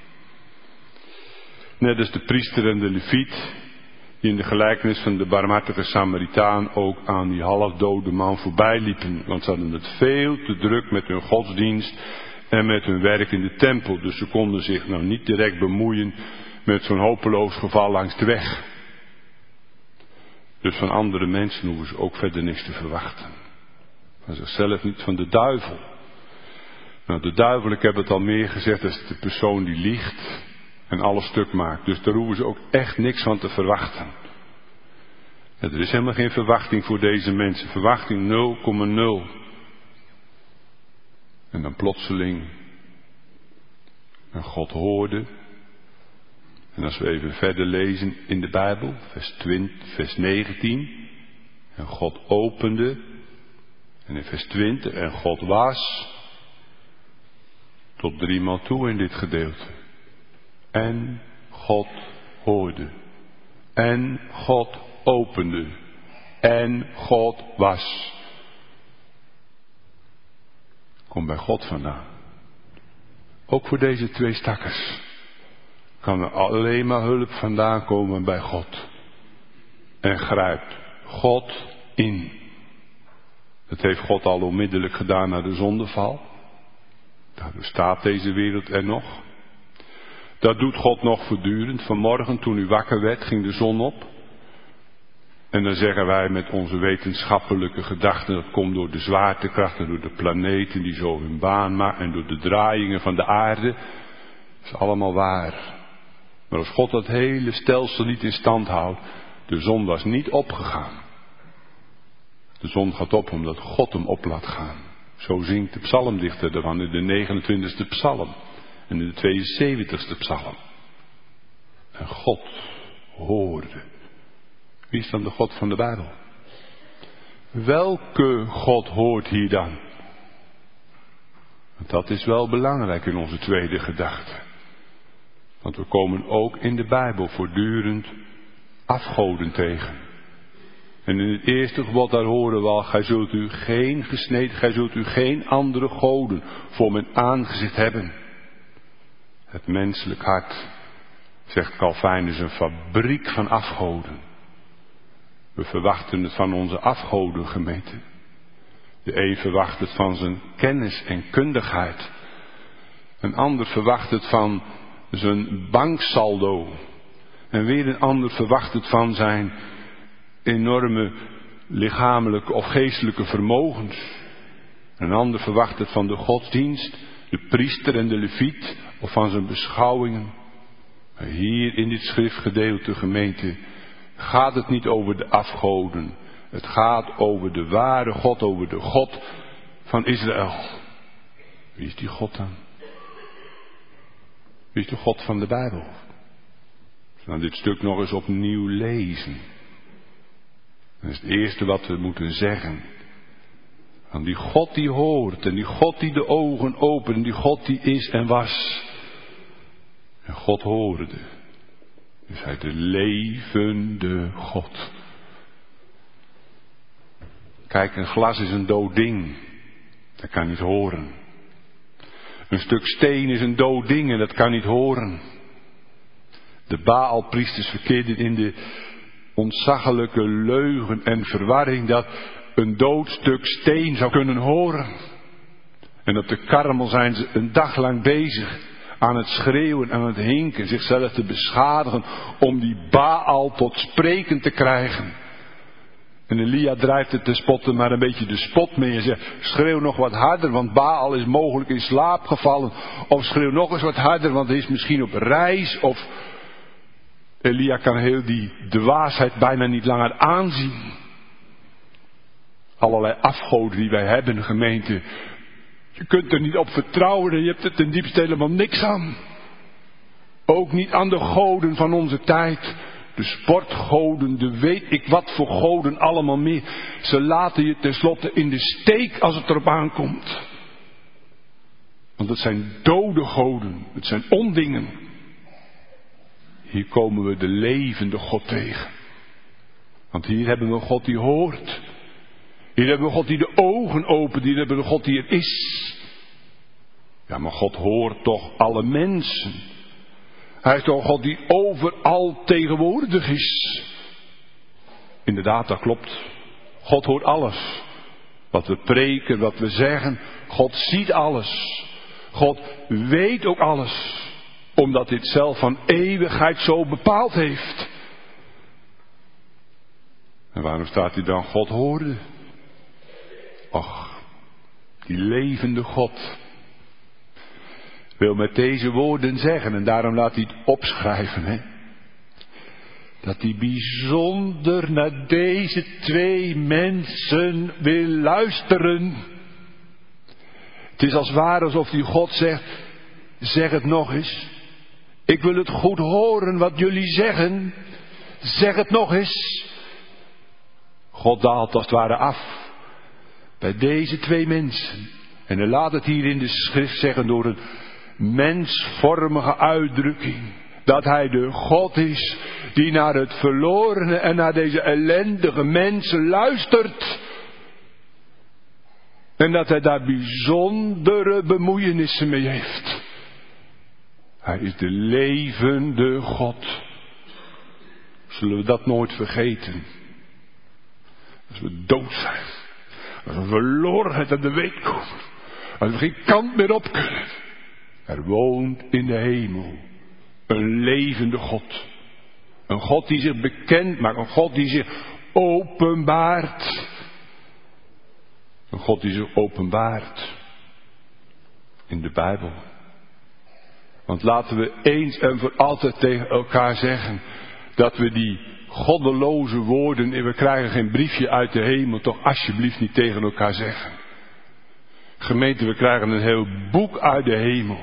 Net als de priester en de leviet, die in de gelijkenis van de barmhartige Samaritaan ook aan die halfdode man voorbij liepen. Want ze hadden het veel te druk met hun godsdienst en met hun werk in de tempel. Dus ze konden zich nou niet direct bemoeien met zo'n hopeloos geval langs de weg. Dus van andere mensen hoeven ze ook verder niks te verwachten. Van zichzelf niet, van de duivel. Nou, de duivel, ik heb het al meer gezegd, is de persoon die liegt en alles stuk maakt. Dus daar hoeven ze ook echt niks van te verwachten. En er is helemaal geen verwachting voor deze mensen. Verwachting nul komma nul. En dan plotseling. En God hoorde. En als we even verder lezen in de Bijbel, vers twintig, vers negentien. En God opende. En in vers twintig, en God was. Tot driemaal toe in dit gedeelte. En God hoorde. En God opende. En God was. Kom bij God vandaan. Ook voor deze twee stakkers kan er alleen maar hulp vandaan komen bij God. En grijpt God in. Dat heeft God al onmiddellijk gedaan na de zondeval. Daardoor staat deze wereld er nog. Dat doet God nog voortdurend. Vanmorgen toen u wakker werd ging de zon op. En dan zeggen wij met onze wetenschappelijke gedachten, dat komt door de zwaartekracht en door de planeten die zo hun baan maken en door de draaiingen van de aarde. Dat is allemaal waar. Maar als God dat hele stelsel niet in stand houdt, de zon was niet opgegaan. De zon gaat op omdat God hem op laat gaan. Zo zingt de psalmdichter ervan in de negenentwintigste psalm en in de tweeënzeventigste psalm. En God hoorde. Wie is dan de God van de Bijbel? Welke God hoort hier dan? Want dat is wel belangrijk in onze tweede gedachte. Want we komen ook in de Bijbel voortdurend afgoden tegen. En in het eerste gebod daar horen we al, gij zult u geen gesneden, gij zult u geen andere goden voor mijn aangezicht hebben. Het menselijk hart, zegt Calvijn, is een fabriek van afgoden. We verwachten het van onze afgodengemeente. De een verwacht het van zijn kennis en kundigheid. Een ander verwacht het van zijn banksaldo. En weer een ander verwacht het van zijn enorme lichamelijke of geestelijke vermogens. Een ander verwacht het van de godsdienst, de priester en de leviet of van zijn beschouwingen. Maar hier in dit schriftgedeelte, gemeente, gaat het niet over de afgoden. Het gaat over de ware God, over de God van Israël. Wie is die God dan? Wie is de God van de Bijbel? Als we dan dit stuk nog eens opnieuw lezen. Dat is het eerste wat we moeten zeggen. Van die God die hoort en die God die de ogen opent en die God die is en was. En God hoorde. Dus hij de levende God. Kijk, een glas is een dood ding. Dat kan niet horen. Een stuk steen is een dood ding en dat kan niet horen. De Baalpriesters verkeerden in de ontzaglijke leugen en verwarring dat een dood stuk steen zou kunnen horen. En op de Karmel zijn ze een dag lang bezig aan het schreeuwen, aan het hinken, zichzelf te beschadigen om die Baal tot spreken te krijgen. En Elia drijft het te spotten maar een beetje de spot mee en zegt, schreeuw nog wat harder, want Baal is mogelijk in slaap gevallen. Of schreeuw nog eens wat harder, want hij is misschien op reis. Of Elia kan heel die dwaasheid bijna niet langer aanzien. Allerlei afgoden die wij hebben, gemeente. Je kunt er niet op vertrouwen en je hebt er ten diepste helemaal niks aan. Ook niet aan de goden van onze tijd. De sportgoden, de weet ik wat voor goden allemaal meer. Ze laten je tenslotte in de steek als het erop aankomt. Want het zijn dode goden. Het zijn ondingen. Hier komen we de levende God tegen. Want hier hebben we een God die hoort. Hier hebben we een God die de ogen opent. Hier hebben we een God die er is. Ja, maar God hoort toch alle mensen. Hij is toch een God die overal tegenwoordig is. Inderdaad, dat klopt. God hoort alles. Wat we preken, wat we zeggen. God ziet alles. God weet ook alles. Omdat dit zelf van eeuwigheid zo bepaald heeft. En waarom staat hij dan God hoorde? Och, die levende God wil met deze woorden zeggen, en daarom laat hij het opschrijven, hè, dat hij bijzonder naar deze twee mensen wil luisteren. Het is als waar alsof die God zegt, zeg het nog eens. Ik wil het goed horen wat jullie zeggen. Zeg het nog eens. God daalt als het ware af bij deze twee mensen. En hij laat het hier in de schrift zeggen door een mensvormige uitdrukking. Dat hij de God is die naar het verlorene en naar deze ellendige mensen luistert. En dat hij daar bijzondere bemoeienissen mee heeft. Hij is de levende God. Zullen we dat nooit vergeten? Als we dood zijn. Als we verlorenheid aan de weet komen. Als we geen kant meer op kunnen. Er woont in de hemel een levende God. Een God die zich bekend maakt. Een God die zich openbaart. Een God die zich openbaart in de Bijbel. Want laten we eens en voor altijd tegen elkaar zeggen dat we die goddeloze woorden, en we krijgen geen briefje uit de hemel, toch alsjeblieft niet tegen elkaar zeggen. Gemeente, we krijgen een heel boek uit de hemel.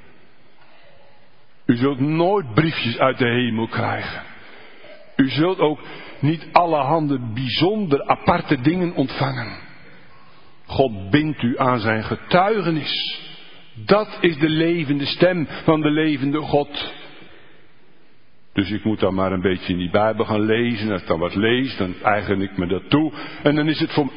U zult nooit briefjes uit de hemel krijgen. U zult ook niet allerhande bijzonder aparte dingen ontvangen. God bindt u aan zijn getuigenis. Dat is de levende stem van de levende God. Dus ik moet dan maar een beetje in die Bijbel gaan lezen. Als ik dan wat lees, dan eigen ik me dat toe. En dan is het voor...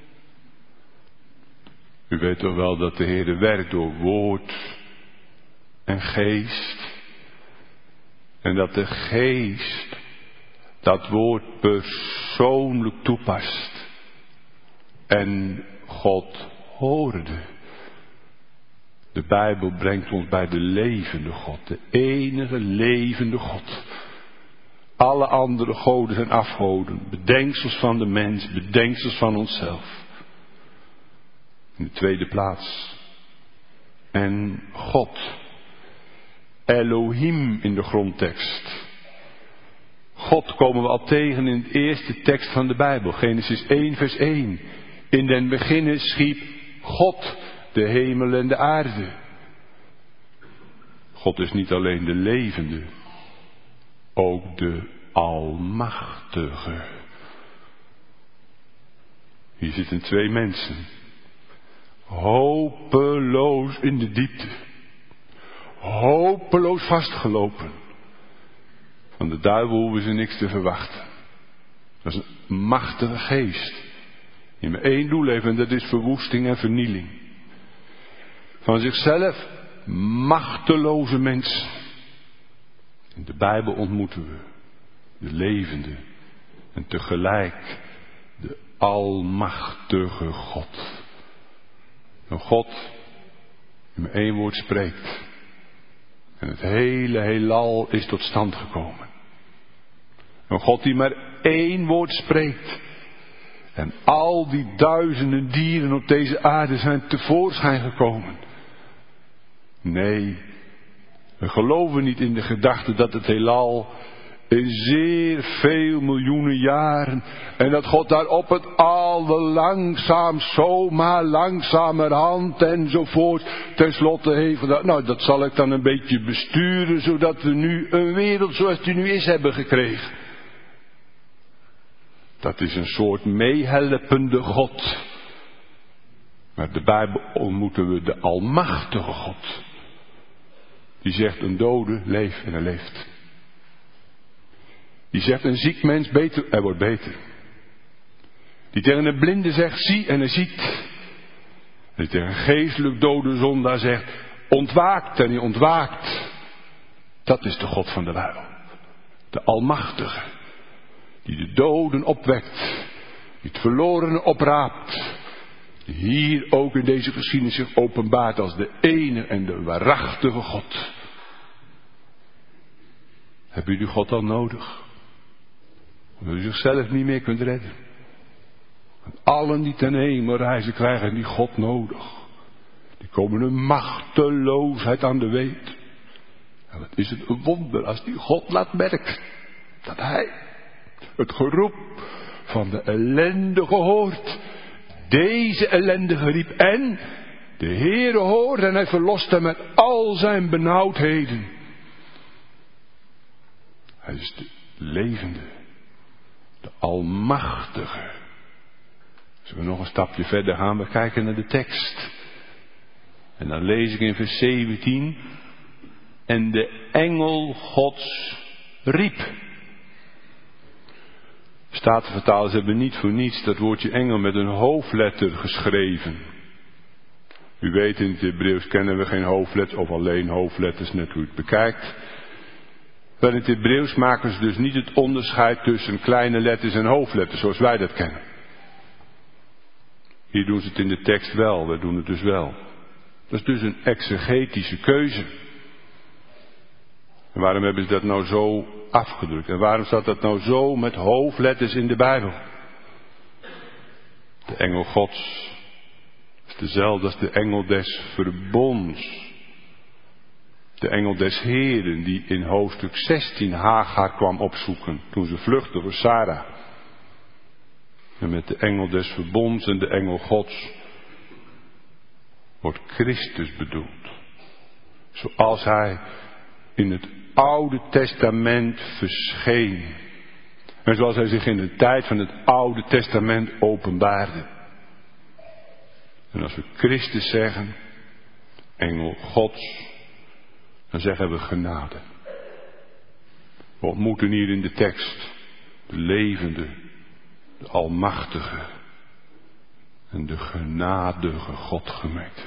U weet toch wel dat de Heer werkt door woord en geest. En dat de geest dat woord persoonlijk toepast. En God hoorde. De Bijbel brengt ons bij de levende God. De enige levende God. Alle andere goden zijn afgoden. Bedenksels van de mens. Bedenksels van onszelf. In de tweede plaats. En God. Elohim in de grondtekst. God komen we al tegen in de eerste tekst van de Bijbel. Genesis één vers één. In den beginne schiep God de hemel en de aarde. God is niet alleen de levende. Ook de almachtige. Hier zitten twee mensen. Hopeloos in de diepte. Hopeloos vastgelopen. Van de duivel hoeven ze niks te verwachten. Dat is een machtige geest. Die maar één doel heeft en dat is verwoesting en vernieling. Van zichzelf machteloze mensen. In de Bijbel ontmoeten we de levende en tegelijk de almachtige God. Een God die met één woord spreekt. En het hele heelal is tot stand gekomen. Een God die maar één woord spreekt. En al die duizenden dieren op deze aarde zijn tevoorschijn gekomen. Nee, we geloven niet in de gedachte dat het heelal in zeer veel miljoenen jaren en dat God daar op het allerlangzaam, zomaar langzamerhand enzovoort tenslotte heeft gedaan. Nou, dat zal ik dan een beetje besturen zodat we nu een wereld zoals die nu is hebben gekregen. Dat is een soort meehelpende God. Maar de Bijbel ontmoeten we de almachtige God. Die zegt een dode, leef en hij leeft. Die zegt een ziek mens, beter, hij wordt beter. Die tegen een blinde zegt, zie en hij ziet. En die tegen een geestelijk dode zondaar zegt, ontwaakt en hij ontwaakt. Dat is de God van de Bijbel. De almachtige. Die de doden opwekt. Die het verlorene opraapt. Die hier ook in deze geschiedenis zich openbaart als de ene en de waarachtige God. Hebben jullie God al nodig? Omdat u zichzelf niet meer kunt redden. Want allen die ten hemel reizen krijgen die God nodig. Die komen een machteloosheid aan de weet. En wat is het een wonder als die God laat merken. Dat hij het geroep van de ellendige hoort. Deze ellendige riep en de Heere hoort en hij verlost hem met al zijn benauwdheden. Hij is de levende, de almachtige. Zullen we nog een stapje verder gaan, we kijken naar de tekst. En dan lees ik in vers zeventien. En de engel Gods riep. Statenvertalers hebben niet voor niets dat woordje engel met een hoofdletter geschreven. U weet, in het Hebreeuws kennen we geen hoofdletters of alleen hoofdletters, net hoe u het bekijkt. Maar in het Hebreeuws maken ze dus niet het onderscheid tussen kleine letters en hoofdletters zoals wij dat kennen. Hier doen ze het in de tekst wel, wij doen het dus wel. Dat is dus een exegetische keuze. En waarom hebben ze dat nou zo afgedrukt? En waarom staat dat nou zo met hoofdletters in de Bijbel? De engel Gods is dezelfde als de engel des verbonds. De engel des Heeren die in hoofdstuk zestien Hagar kwam opzoeken toen ze vluchtte voor Sarah. En met de engel des verbonds en de engel Gods wordt Christus bedoeld. Zoals hij in het Oude Testament verscheen. En zoals hij zich in de tijd van het Oude Testament openbaarde. En als we Christus zeggen, engel Gods, dan zeggen we genade. We ontmoeten hier in de tekst de levende, de almachtige en de genadige God gemeente.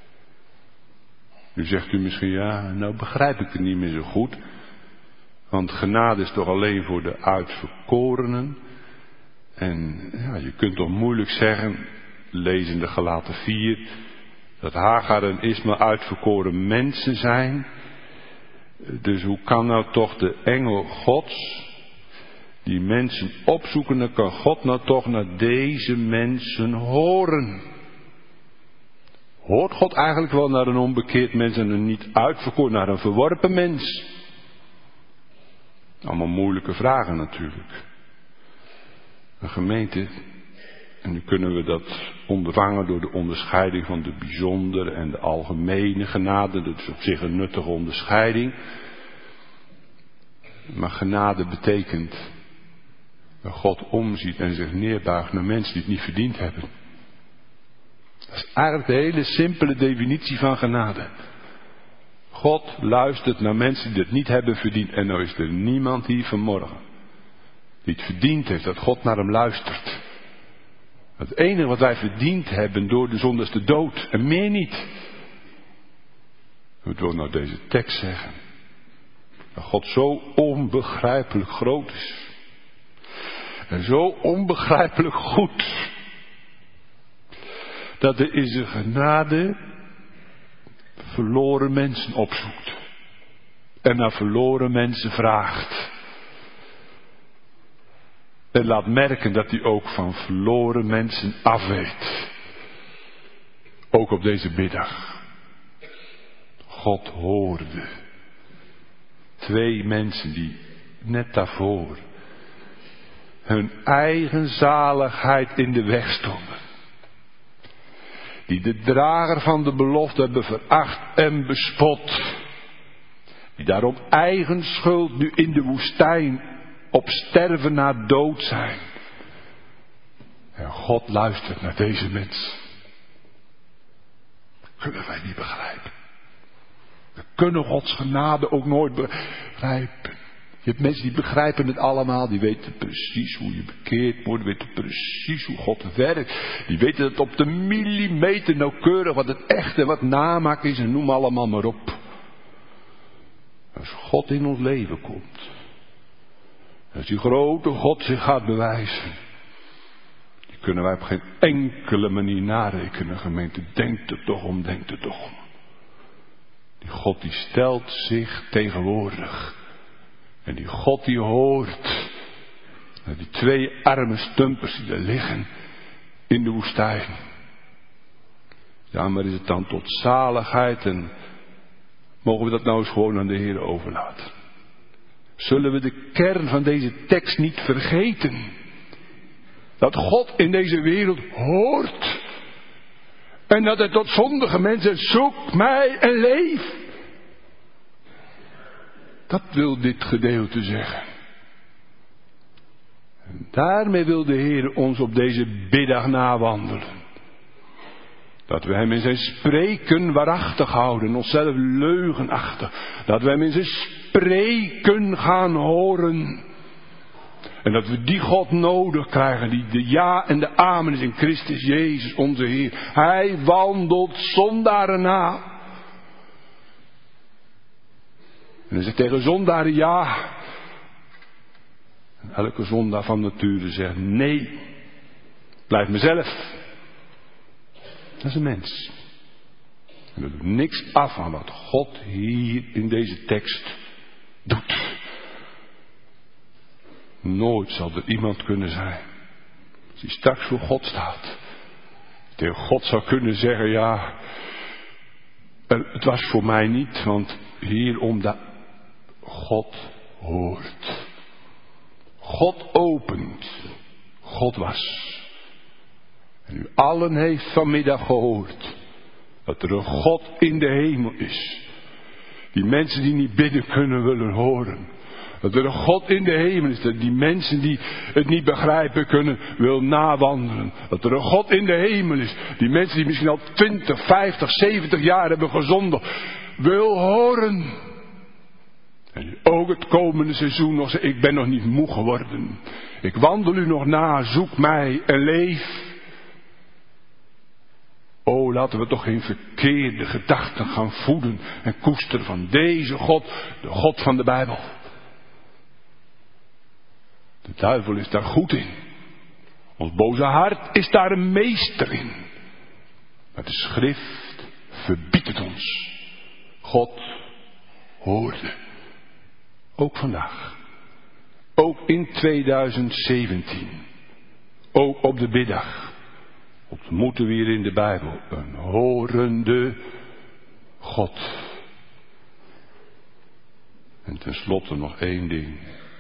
Nu zegt u misschien, ja, nou begrijp ik het niet meer zo goed. Want genade is toch alleen voor de uitverkorenen. En ja, je kunt toch moeilijk zeggen, lezende Galaten vier, dat Hagar en Ismael uitverkoren mensen zijn. Dus hoe kan nou toch de engel Gods die mensen opzoeken, dan kan God nou toch naar deze mensen horen? Hoort God eigenlijk wel naar een onbekeerd mens en een niet uitverkoren, naar een verworpen mens? Allemaal moeilijke vragen natuurlijk. Een gemeente, en nu kunnen we dat ondervangen door de onderscheiding van de bijzondere en de algemene genade. Dat is op zich een nuttige onderscheiding. Maar genade betekent dat God omziet en zich neerbuigt naar mensen die het niet verdiend hebben. Dat is eigenlijk de hele simpele definitie van genade. God luistert naar mensen die het niet hebben verdiend. En nou is er niemand hier vanmorgen die het verdiend heeft dat God naar hem luistert. Het enige wat wij verdiend hebben door de zonde is de dood. En meer niet. We willen nou deze tekst zeggen. Dat God zo onbegrijpelijk groot is. En zo onbegrijpelijk goed. Dat hij in zijn genade verloren mensen opzoekt. En naar verloren mensen vraagt. En laat merken dat hij ook van verloren mensen afweet. Ook op deze middag. God hoorde. Twee mensen die net daarvoor hun eigen zaligheid in de weg stonden. Die de drager van de belofte hebben veracht en bespot. Die daarom eigen schuld nu in de woestijn op sterven na dood zijn. En God luistert naar deze mensen. Kunnen wij niet begrijpen. We kunnen Gods genade ook nooit begrijpen. Je hebt mensen die begrijpen het allemaal. Die weten precies hoe je bekeerd wordt. Die weten precies hoe God werkt. Die weten het op de millimeter nauwkeurig wat het echt en wat namaak is. En noem allemaal maar op. Als God in ons leven komt. Als die grote God zich gaat bewijzen. Die kunnen wij op geen enkele manier narekenen. Gemeente, denkt er toch om, denkt er toch om. Die God die stelt zich tegenwoordig. En die God die hoort. Naar die twee arme stumpers die er liggen. In de woestijn. Ja, maar is het dan tot zaligheid. En mogen we dat nou eens gewoon aan de Heer overlaten. Zullen we de kern van deze tekst niet vergeten. Dat God in deze wereld hoort. En dat hij tot zondige mensen zoekt mij en leef. Dat wil dit gedeelte zeggen. En daarmee wil de Heer ons op deze middag nawandelen. Dat we hem in zijn spreken waarachtig houden. Onszelf leugenachtig. Dat we hem in zijn spreken gaan horen. En dat we die God nodig krijgen. Die de ja en de amen is in Christus Jezus onze Heer. Hij wandelt zondaren na. En hij zegt tegen zondaren ja. En elke zondaar van nature zegt nee. Blijf mezelf. Dat is een mens. En dat doet niks af van wat God hier in deze tekst doet. Nooit zal er iemand kunnen zijn. Als hij straks voor God staat. Tegen God zou kunnen zeggen ja. Het was voor mij niet. Want hierom dat God hoort. God opent. God was. En u allen heeft vanmiddag gehoord. Dat er een God in de hemel is. Die mensen die niet bidden kunnen willen horen. Dat er een God in de hemel is. Dat die mensen die het niet begrijpen kunnen wil nawandelen. Dat er een God in de hemel is. Die mensen die misschien al twintig, vijftig, zeventig jaar hebben gezondigd. Wil horen. En ook het komende seizoen nog zeggen. Ik ben nog niet moe geworden. Ik wandel u nog na. Zoek mij en leef. O, laten we toch geen verkeerde gedachten gaan voeden en koesteren van deze God, de God van de Bijbel. De duivel is daar goed in. Ons boze hart is daar een meester in. Maar de schrift verbiedt het ons. God hoorde. Ook vandaag. Ook in tweeduizend zeventien. Ook op de middag. Ontmoeten we hier in de Bijbel een horende God. En tenslotte nog één ding.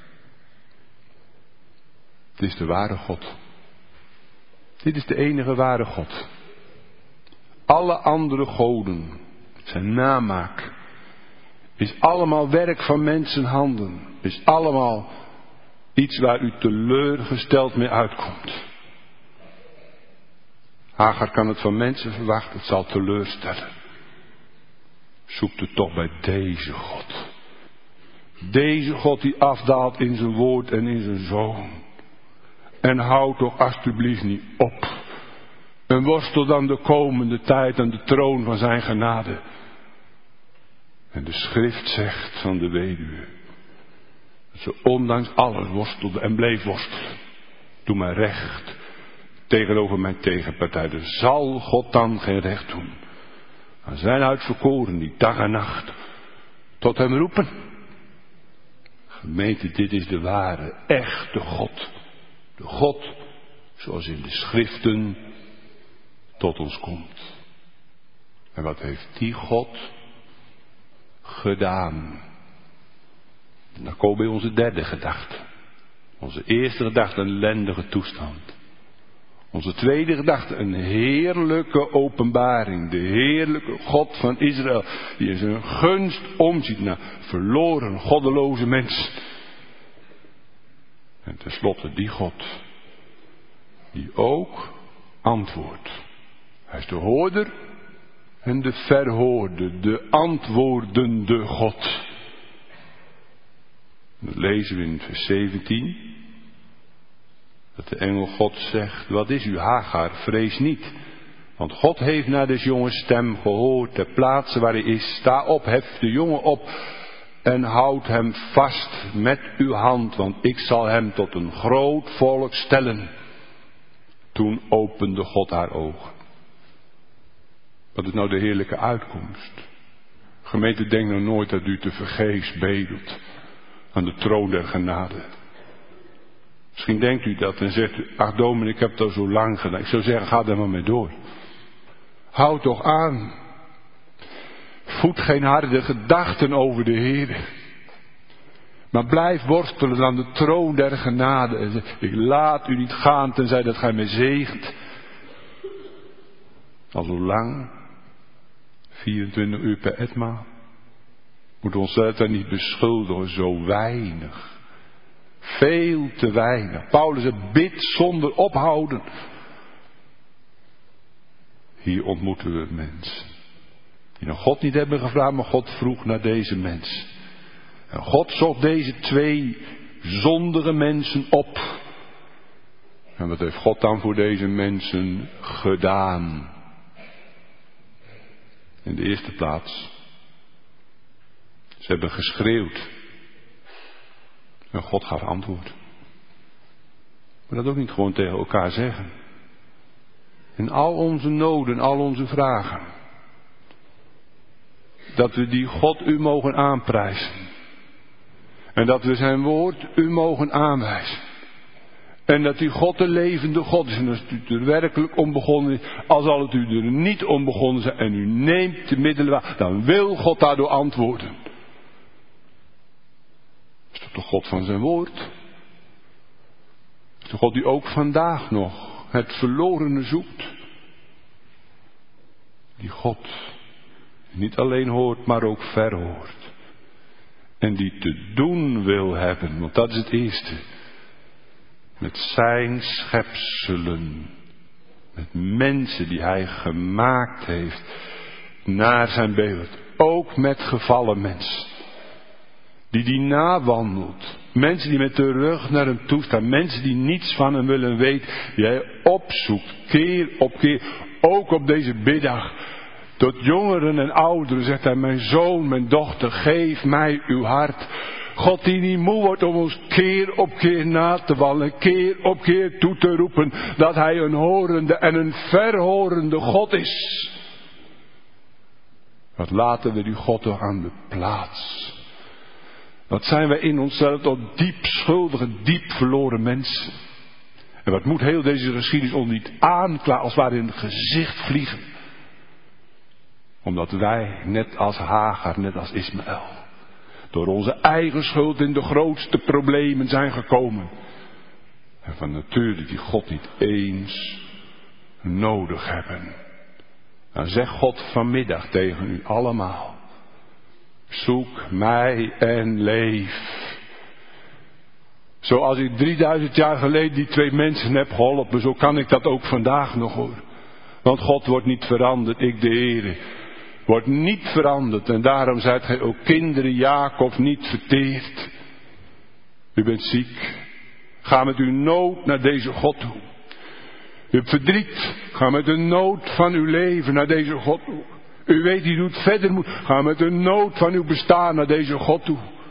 Het is de ware God. Dit is de enige ware God. Alle andere goden, zijn namaak, is allemaal werk van mensenhanden. Is allemaal iets waar u teleurgesteld mee uitkomt. Hagar kan het van mensen verwachten, het zal teleurstellen. Zoek het toch bij deze God. Deze God die afdaalt in zijn woord en in zijn zoon. En houd toch alsjeblieft niet op. En worstel dan de komende tijd aan de troon van zijn genade. En de schrift zegt van de weduwe. Dat ze ondanks alles worstelde en bleef worstelen. Doe mij recht tegenover mijn tegenpartij. Er zal God dan geen recht doen aan zijn uitverkoren die dag en nacht tot hem roepen. Gemeente, dit is de ware, echte God. De God zoals in de schriften tot ons komt. En wat heeft die God gedaan? En dan komen we bij onze derde gedachte. Onze eerste gedachte, een ellendige toestand. Onze tweede gedachte, een heerlijke openbaring. De heerlijke God van Israël, die in zijn gunst omziet naar verloren, goddeloze mensen. En tenslotte die God, die ook antwoordt. Hij is de hoorder en de verhoorde, de antwoordende God. Dat lezen we in vers zeventien. Dat de engel God zegt, wat is u Hagar, vrees niet. Want God heeft naar des jongens stem gehoord, ter plaatse waar hij is. Sta op, hef de jongen op en houd hem vast met uw hand, want ik zal hem tot een groot volk stellen. Toen opende God haar ogen. Wat is nou de heerlijke uitkomst? Gemeente, denk nou nooit dat u te vergeefs bedelt aan de troon der genade. Misschien denkt u dat en zegt u, ach dominee, ik heb het al zo lang gedaan. Ik zou zeggen, ga er maar mee door. Houd toch aan. Voed geen harde gedachten over de Heer. Maar blijf worstelen aan de troon der genade. En zeg, ik laat u niet gaan tenzij dat gij mij zegent. Al zo lang, vierentwintig uur per etmaal. Moeten we onszelf daar niet beschuldigen, zo weinig. Veel te weinig. Paulus het bidt zonder ophouden. Hier ontmoeten we mensen die nog God niet hebben gevraagd, maar God vroeg naar deze mensen. En God zocht deze twee zondige mensen op. En wat heeft God dan voor deze mensen gedaan? In de eerste plaats, ze hebben geschreeuwd. En God gaf antwoord. Maar dat ook niet gewoon tegen elkaar zeggen. In al onze noden, al onze vragen. Dat we die God u mogen aanprijzen. En dat we zijn woord u mogen aanwijzen. En dat die God de levende God is. En als u er werkelijk om begonnen is. Als al het u er niet om begonnen zijn. En u neemt de middelen. Dan wil God daardoor antwoorden. Is dat de God van zijn woord? Is de God die ook vandaag nog het verlorene zoekt? Die God die niet alleen hoort, maar ook verhoort. En die te doen wil hebben, want dat is het eerste. Met zijn schepselen. Met mensen die hij gemaakt heeft. Naar zijn beeld. Ook met gevallen mensen. Die die nawandelt. Mensen die met de rug naar hem toe staan. Mensen die niets van hem willen weten. Die hij opzoekt. Keer op keer. Ook op deze middag. Tot jongeren en ouderen zegt hij. Mijn zoon, mijn dochter, geef mij uw hart. God die niet moe wordt om ons keer op keer na te wandelen. Keer op keer toe te roepen. Dat hij een horende en een verhorende God is. Wat laten we die God toch aan de plaats. Wat zijn wij in onszelf tot diep schuldige, diep verloren mensen. En wat moet heel deze geschiedenis ons niet aanklagen als wij in het gezicht vliegen. Omdat wij, net als Hagar, net als Ismaël, door onze eigen schuld in de grootste problemen zijn gekomen. En van nature die God niet eens nodig hebben. Dan zegt God vanmiddag tegen u allemaal. Zoek mij en leef. Zoals ik drieduizend jaar geleden die twee mensen heb geholpen, zo kan ik dat ook vandaag nog hoor. Want God wordt niet veranderd, ik de Heere. Wordt niet veranderd en daarom zijt gij ook kinderen Jacob niet verteerd. U bent ziek. Ga met uw nood naar deze God toe. U hebt verdriet. Ga met de nood van uw leven naar deze God toe. U weet die hoe het verder moet. Ga met de nood van uw bestaan naar deze God toe.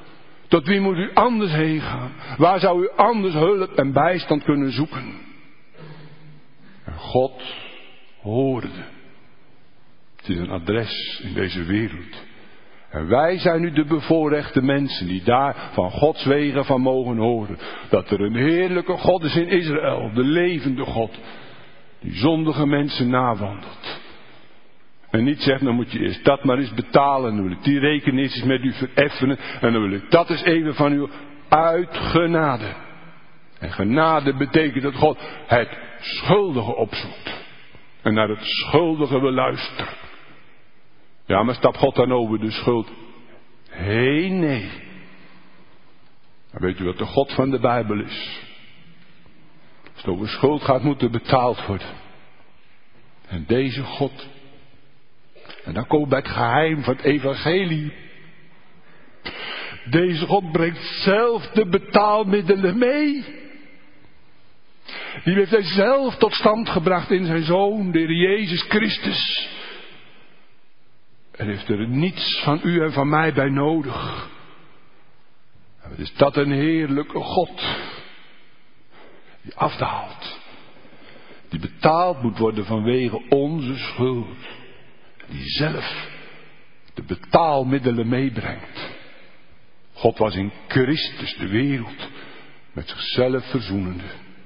Tot wie moet u anders heen gaan? Waar zou u anders hulp en bijstand kunnen zoeken? En God hoorde. Het is een adres in deze wereld. En wij zijn nu de bevoorrechte mensen die daar van Gods wegen van mogen horen. Dat er een heerlijke God is in Israël, de levende God. Die zondige mensen nawandelt. En niet zegt, dan moet je eerst dat maar eens betalen. En dan wil ik die rekening eens met u vereffenen. En dan wil ik dat eens even van u uit genade. En genade betekent dat God het schuldige opzoekt. En naar het schuldige wil luisteren. Ja, maar stapt God dan over de schuld heen? Nee. Dan weet u wat de God van de Bijbel is. Als het over schuld gaat, moet er betaald worden. En deze God. En dan komen we bij het geheim van het evangelie. Deze God brengt zelf de betaalmiddelen mee. Die heeft hij zelf tot stand gebracht in zijn Zoon, de Heer Jezus Christus. En heeft er niets van u en van mij bij nodig. En wat is dat een heerlijke God. Die afdaalt. Die betaald moet worden vanwege onze schuld. Die zelf de betaalmiddelen meebrengt. God was in Christus de wereld met zichzelf verzoenende.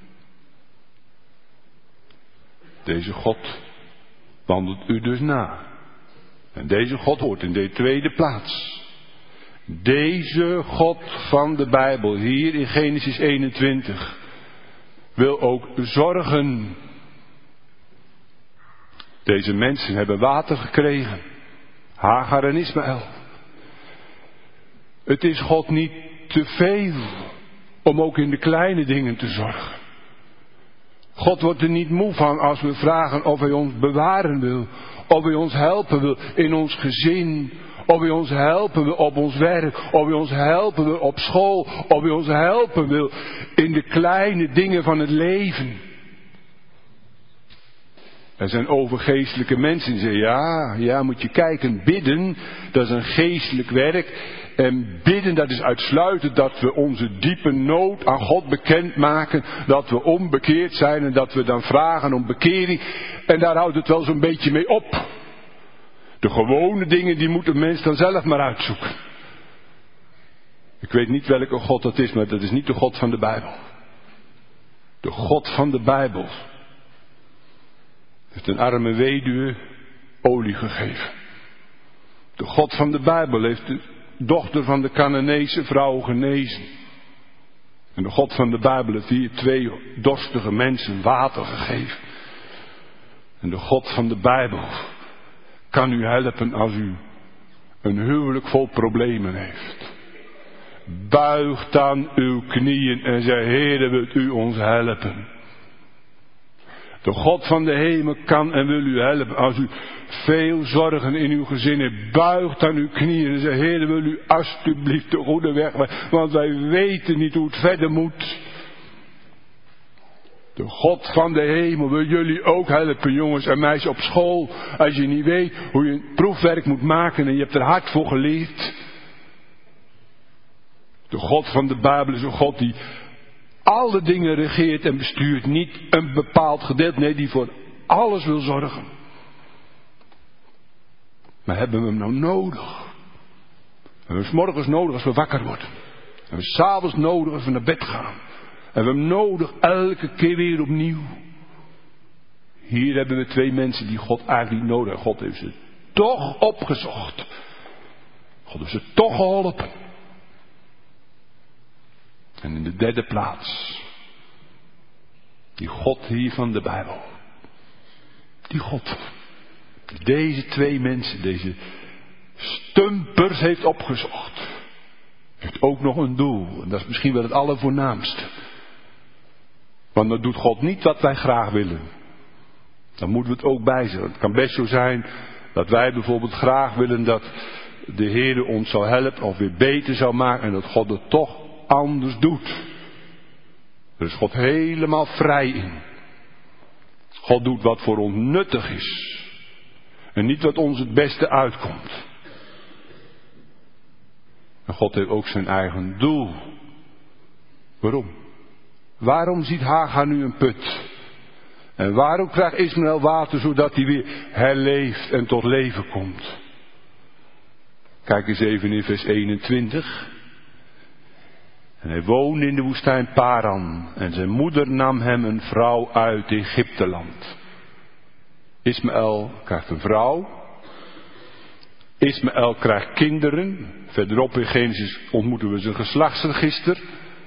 Deze God wandelt u dus na. En deze God hoort in de tweede plaats. Deze God van de Bijbel, hier in Genesis eenentwintig, wil ook zorgen. Deze mensen hebben water gekregen. Hagar en Ismaël. Het is God niet te veel om ook in de kleine dingen te zorgen. God wordt er niet moe van als we vragen of hij ons bewaren wil. Of hij ons helpen wil in ons gezin. Of hij ons helpen wil op ons werk. Of hij ons helpen wil op school. Of hij ons helpen wil in de kleine dingen van het leven. Er zijn overgeestelijke mensen die zeggen, ja, ja, moet je kijken, bidden, dat is een geestelijk werk. En bidden, dat is uitsluitend dat we onze diepe nood aan God bekendmaken. Dat we onbekeerd zijn en dat we dan vragen om bekering. En daar houdt het wel zo'n beetje mee op. De gewone dingen, die moet een mens dan zelf maar uitzoeken. Ik weet niet welke God dat is, maar dat is niet de God van de Bijbel. De God van de Bijbel heeft een arme weduwe olie gegeven. De God van de Bijbel heeft de dochter van de Canaanese vrouw genezen. En de God van de Bijbel heeft hier twee dorstige mensen water gegeven. En de God van de Bijbel kan u helpen als u een huwelijk vol problemen heeft. Buig dan uw knieën en zeg, Heere, wilt u ons helpen? De God van de hemel kan en wil u helpen als u veel zorgen in uw gezin hebt. Buigt aan uw knieën en zeg, Heer, wil u alsjeblieft de goede weg wijzen, want wij weten niet hoe het verder moet. De God van de hemel wil jullie ook helpen, jongens en meisjes op school. Als je niet weet hoe je een proefwerk moet maken en je hebt er hard voor geleerd. De God van de Bijbel is een God die alle dingen regeert en bestuurt. Niet een bepaald gedeelte, nee, die voor alles wil zorgen. Maar hebben we hem nou nodig? We hebben hem 's morgens nodig als we wakker worden. En we hebben 's avonds nodig als we naar bed gaan. En we hebben hem nodig elke keer weer opnieuw. Hier hebben we twee mensen die God eigenlijk niet nodig hebben. God heeft ze toch opgezocht. God heeft ze toch geholpen. En in de derde plaats, die God hier van de Bijbel. Die God, die deze twee mensen, deze stumpers heeft opgezocht. Heeft ook nog een doel. En dat is misschien wel het allervoornaamste. Want dan doet God niet wat wij graag willen. Dan moeten we het ook bijzetten. Het kan best zo zijn dat wij bijvoorbeeld graag willen dat de Heer ons zou helpen of weer beter zou maken. En dat God het toch anders doet. Er is God helemaal vrij in. God doet wat voor ons nuttig is. En niet wat ons het beste uitkomt. En God heeft ook zijn eigen doel. Waarom? Waarom ziet Hagar nu een put? En waarom krijgt Ismaël water zodat hij weer herleeft en tot leven komt? Kijk eens even in vers eenentwintig. En hij woonde in de woestijn Paran. En zijn moeder nam hem een vrouw uit Egypteland. Ismaël krijgt een vrouw. Ismaël krijgt kinderen. Verderop in Genesis ontmoeten we zijn geslachtsregister.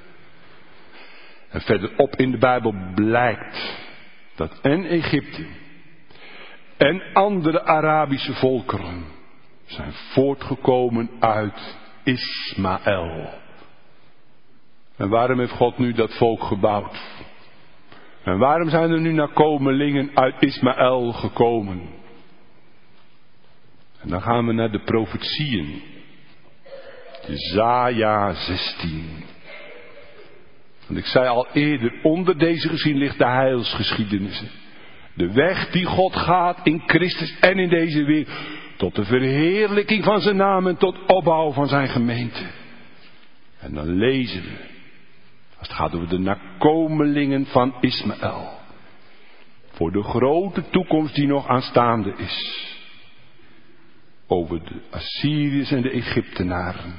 En verderop in de Bijbel blijkt dat en Egypte en andere Arabische volkeren zijn voortgekomen uit Ismaël. En waarom heeft God nu dat volk gebouwd? En waarom zijn er nu nakomelingen uit Ismaël gekomen? En dan gaan we naar de profetieën. Jesaja zestien. Want ik zei al eerder, onder deze gezien ligt de heilsgeschiedenissen. De weg die God gaat in Christus en in deze wereld. Tot de verheerlijking van zijn naam en tot opbouw van zijn gemeente. En dan lezen we. Als het gaat over de nakomelingen van Ismaël. Voor de grote toekomst die nog aanstaande is. Over de Assyriërs en de Egyptenaren.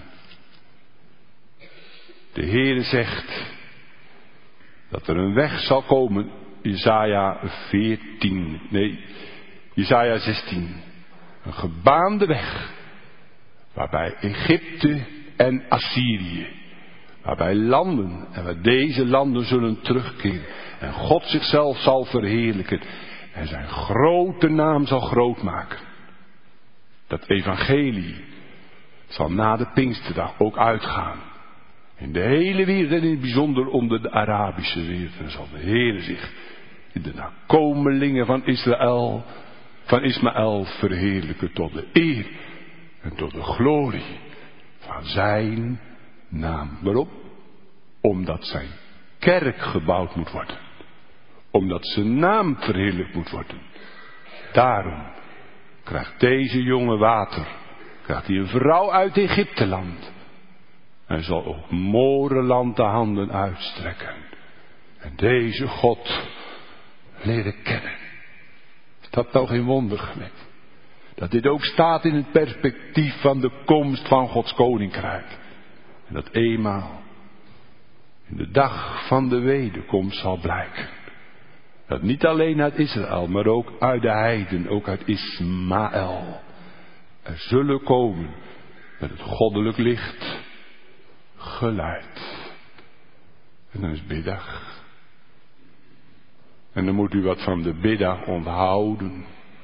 De Heere zegt dat er een weg zal komen. Jesaja veertien. Nee, Jesaja zestien. Een gebaande weg. Waarbij Egypte en Assyrië. Waarbij landen. En waar deze landen zullen terugkeren. En God zichzelf zal verheerlijken. En zijn grote naam zal groot maken. Dat evangelie zal na de Pinksterdag ook uitgaan. In de hele wereld en in het bijzonder onder de Arabische wereld. En zal de Heer zich in de nakomelingen van Israël, van Ismaël verheerlijken tot de eer en tot de glorie van zijn naam. Waarom? Omdat zijn kerk gebouwd moet worden. Omdat zijn naam verheerlijkt moet worden. Daarom krijgt deze jonge water, krijgt hij een vrouw uit Egypteland. En zal ook Moreland de handen uitstrekken. En deze God leren kennen. Is dat nou geen wonder, gemeente? Dat dit ook staat in het perspectief van de komst van Gods koninkrijk. En dat eenmaal in de dag van de wederkomst zal blijken. Dat niet alleen uit Israël, maar ook uit de heiden, ook uit Ismaël. Er zullen komen met het goddelijk licht geleid. En dan is biddag. En dan moet u wat van de biddag onthouden.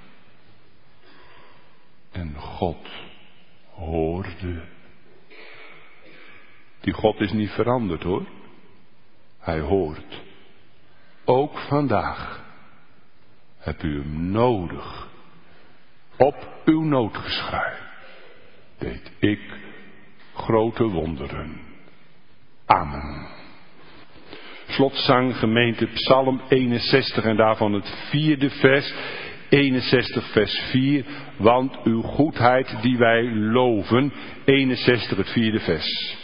En God hoorde. Die God is niet veranderd hoor. Hij hoort. Ook vandaag hebt u hem nodig. Op uw noodgeschrei deed ik grote wonderen. Amen. Slotzang gemeente Psalm eenenzestig en daarvan het vierde vers. eenenzestig vers vier. Want uw goedheid die wij loven. eenenzestig het vierde vers.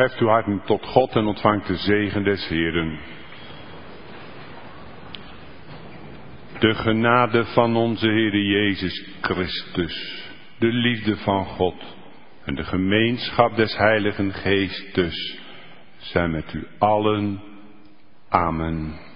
Verheft uw harten tot God en ontvangt de zegen des Heeren. De genade van onze Heere Jezus Christus, de liefde van God en de gemeenschap des Heiligen Geestes zijn met u allen. Amen.